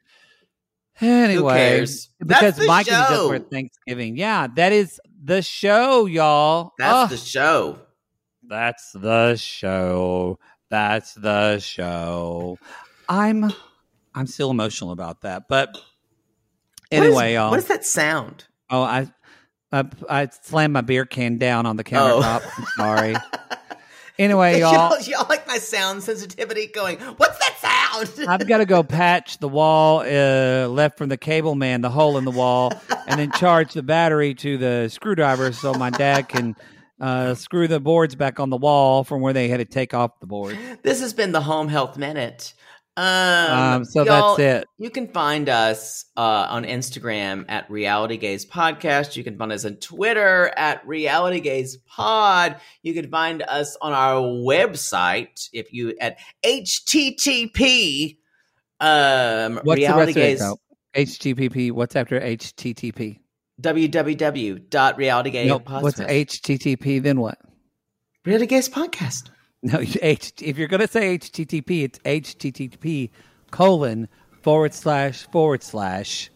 Speaker 3: Anyway,
Speaker 5: Who cares?
Speaker 3: because
Speaker 5: That's the
Speaker 3: Mike is up
Speaker 5: show.
Speaker 3: for Thanksgiving. Yeah, that is the show, y'all.
Speaker 5: That's
Speaker 3: Oh,
Speaker 5: the show.
Speaker 3: that's the show. That's the show. I'm I'm still emotional about that, but anyway,
Speaker 5: what is,
Speaker 3: y'all.
Speaker 5: What is that sound?
Speaker 3: Oh, I, I I slammed my beer can down on the
Speaker 5: Oh.
Speaker 3: countertop. I'm sorry. Anyway, y'all,
Speaker 5: y'all, y'all like my sound sensitivity going, what's that sound?
Speaker 3: I've got to go patch the wall uh, left from the cable man, the hole in the wall, and then charge the battery to the screwdriver so my dad can uh, screw the boards back on the wall from where they had to take off the board.
Speaker 5: This has been the Home Health Minute. Um,
Speaker 3: Um, so
Speaker 5: y'all,
Speaker 3: that's it.
Speaker 5: You can find us uh, on Instagram at Reality Gaze Podcast. You can find us on Twitter at Reality Gaze Pod. You can find us on our website if you at H T T P. Um,
Speaker 3: What's
Speaker 5: Reality
Speaker 3: the rest
Speaker 5: Gaze
Speaker 3: of it, though? H T T P. What's after H T T P?
Speaker 5: w w w dot reality gaze
Speaker 3: Nope. What's H T T P? Then what?
Speaker 5: Reality Gaze Podcast.
Speaker 3: No, H, if you're going to say H T T P, it's H T T P colon forward slash forward slash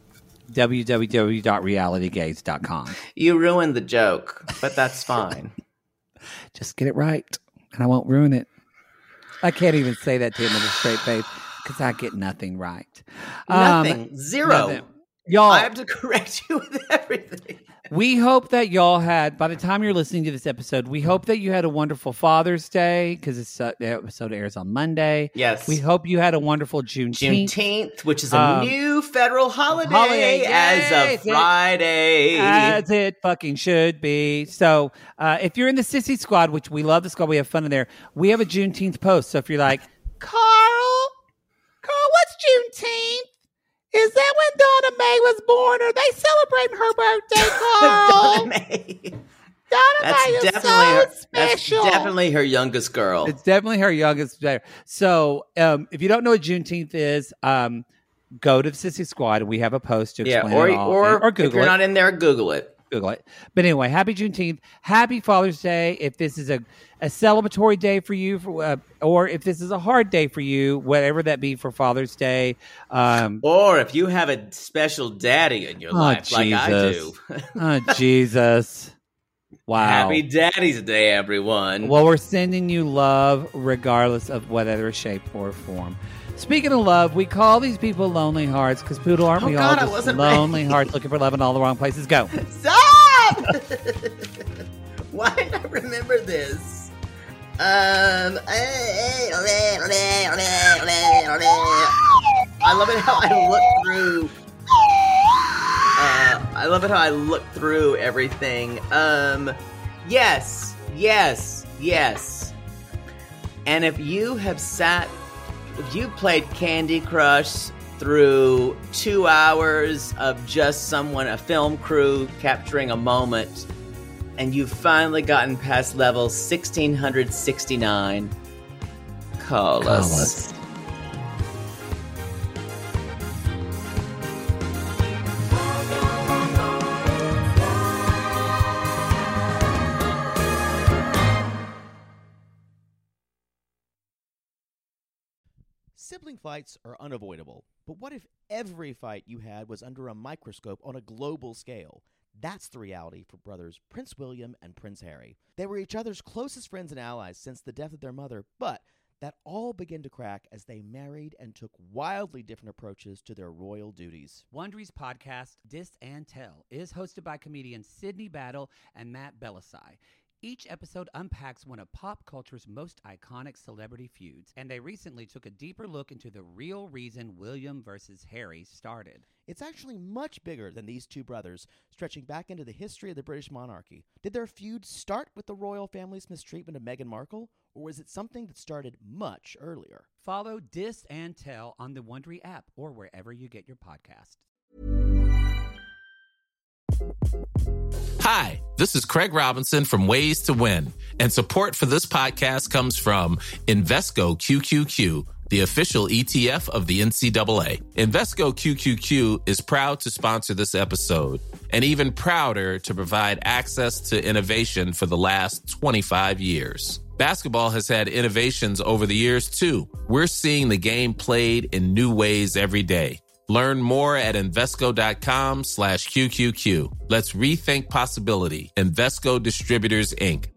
Speaker 3: w w w dot reality gaze dot com.
Speaker 5: You ruined the joke, but that's fine.
Speaker 3: Just get it right, and I won't ruin it. I can't even say that to him with a straight face because I get nothing right.
Speaker 5: Nothing.
Speaker 3: Um,
Speaker 5: Zero.
Speaker 3: nothing. Y'all,
Speaker 5: I have to correct you with everything.
Speaker 3: we hope that y'all had, by the time you're listening to this episode, we hope that you had a wonderful Father's Day because this uh, the episode airs on Monday.
Speaker 5: Yes.
Speaker 3: We hope you had a wonderful Juneteenth.
Speaker 5: Juneteenth, which is a
Speaker 3: Um,
Speaker 5: new federal holiday,
Speaker 3: holiday,
Speaker 5: as
Speaker 3: yay,
Speaker 5: of Friday.
Speaker 3: As it fucking should be. So uh, if you're in the Sissy Squad, which we love the squad, we have fun in there, we have a Juneteenth post. So if you're like, Carl, Carl, what's Juneteenth? Is that when Donna Mae was born? Are they celebrating her birthday, Carl?
Speaker 5: Donna Mae.
Speaker 3: Donna
Speaker 5: That's
Speaker 3: Mae is
Speaker 5: definitely
Speaker 3: so
Speaker 5: her.
Speaker 3: special.
Speaker 5: That's definitely her youngest girl.
Speaker 3: It's definitely her youngest player. So um, if you don't know what Juneteenth is, um, go to the Sissy Squad. We have a post to
Speaker 5: yeah,
Speaker 3: explain
Speaker 5: or
Speaker 3: it all.
Speaker 5: or,
Speaker 3: or
Speaker 5: if
Speaker 3: Google
Speaker 5: you're
Speaker 3: it.
Speaker 5: not in there, Google it.
Speaker 3: Google it. But anyway, happy Juneteenth. Happy Father's Day. If this is a, a celebratory day for you, for, uh, or if this is a hard day for you, whatever that be for Father's Day. Um,
Speaker 5: Or if you have a special daddy in your
Speaker 3: Oh,
Speaker 5: life, like I do.
Speaker 3: Jesus. oh, Jesus. Wow.
Speaker 5: Happy Daddy's Day, everyone.
Speaker 3: Well, we're sending you love regardless of whatever shape or form. Speaking of love, we call these people lonely hearts because, Poodle, aren't
Speaker 5: Oh,
Speaker 3: we
Speaker 5: God, I
Speaker 3: all just
Speaker 5: wasn't
Speaker 3: lonely
Speaker 5: ready.
Speaker 3: hearts looking for love in all the wrong places? Go.
Speaker 5: Stop! Why did I remember this? Um, I love it how I look through. Uh, I love it how I look through everything. Um, yes, yes, yes. And if you have sat, if you played Candy Crush through two hours of just someone, a film crew capturing a moment, and you've finally gotten past level sixteen sixty-nine, call,
Speaker 3: Call
Speaker 5: us.
Speaker 3: us.
Speaker 6: Sibling fights are unavoidable, but what if every fight you had was under a microscope on a global scale? That's the reality for brothers Prince William and Prince Harry. They were each other's closest friends and allies since the death of their mother, but that all began to crack as they married and took wildly different approaches to their royal duties.
Speaker 3: Wondery's podcast, Dis and Tell, is hosted by comedians Sydney Battle and Matt Belisai. Each episode unpacks one of pop culture's most iconic celebrity feuds, and they recently took a deeper look into the real reason William versus Harry started.
Speaker 6: It's actually much bigger than these two brothers, stretching back into the history of the British monarchy. Did their feud start with the royal family's mistreatment of Meghan Markle, or was it something that started much earlier?
Speaker 3: Follow Dis and Tell on the Wondery app or wherever you get your podcasts.
Speaker 8: Hi, this is Craig Robinson from Ways to Win, and support for this podcast comes from Invesco Q Q Q, the official E T F of the N C double A. Invesco Q Q Q is proud to sponsor this episode, and even prouder to provide access to innovation for the last twenty-five years. Basketball has had innovations over the years, too. We're seeing the game played in new ways every day. Learn more at Invesco.com slash QQQ. Let's rethink possibility. Invesco Distributors, Incorporated.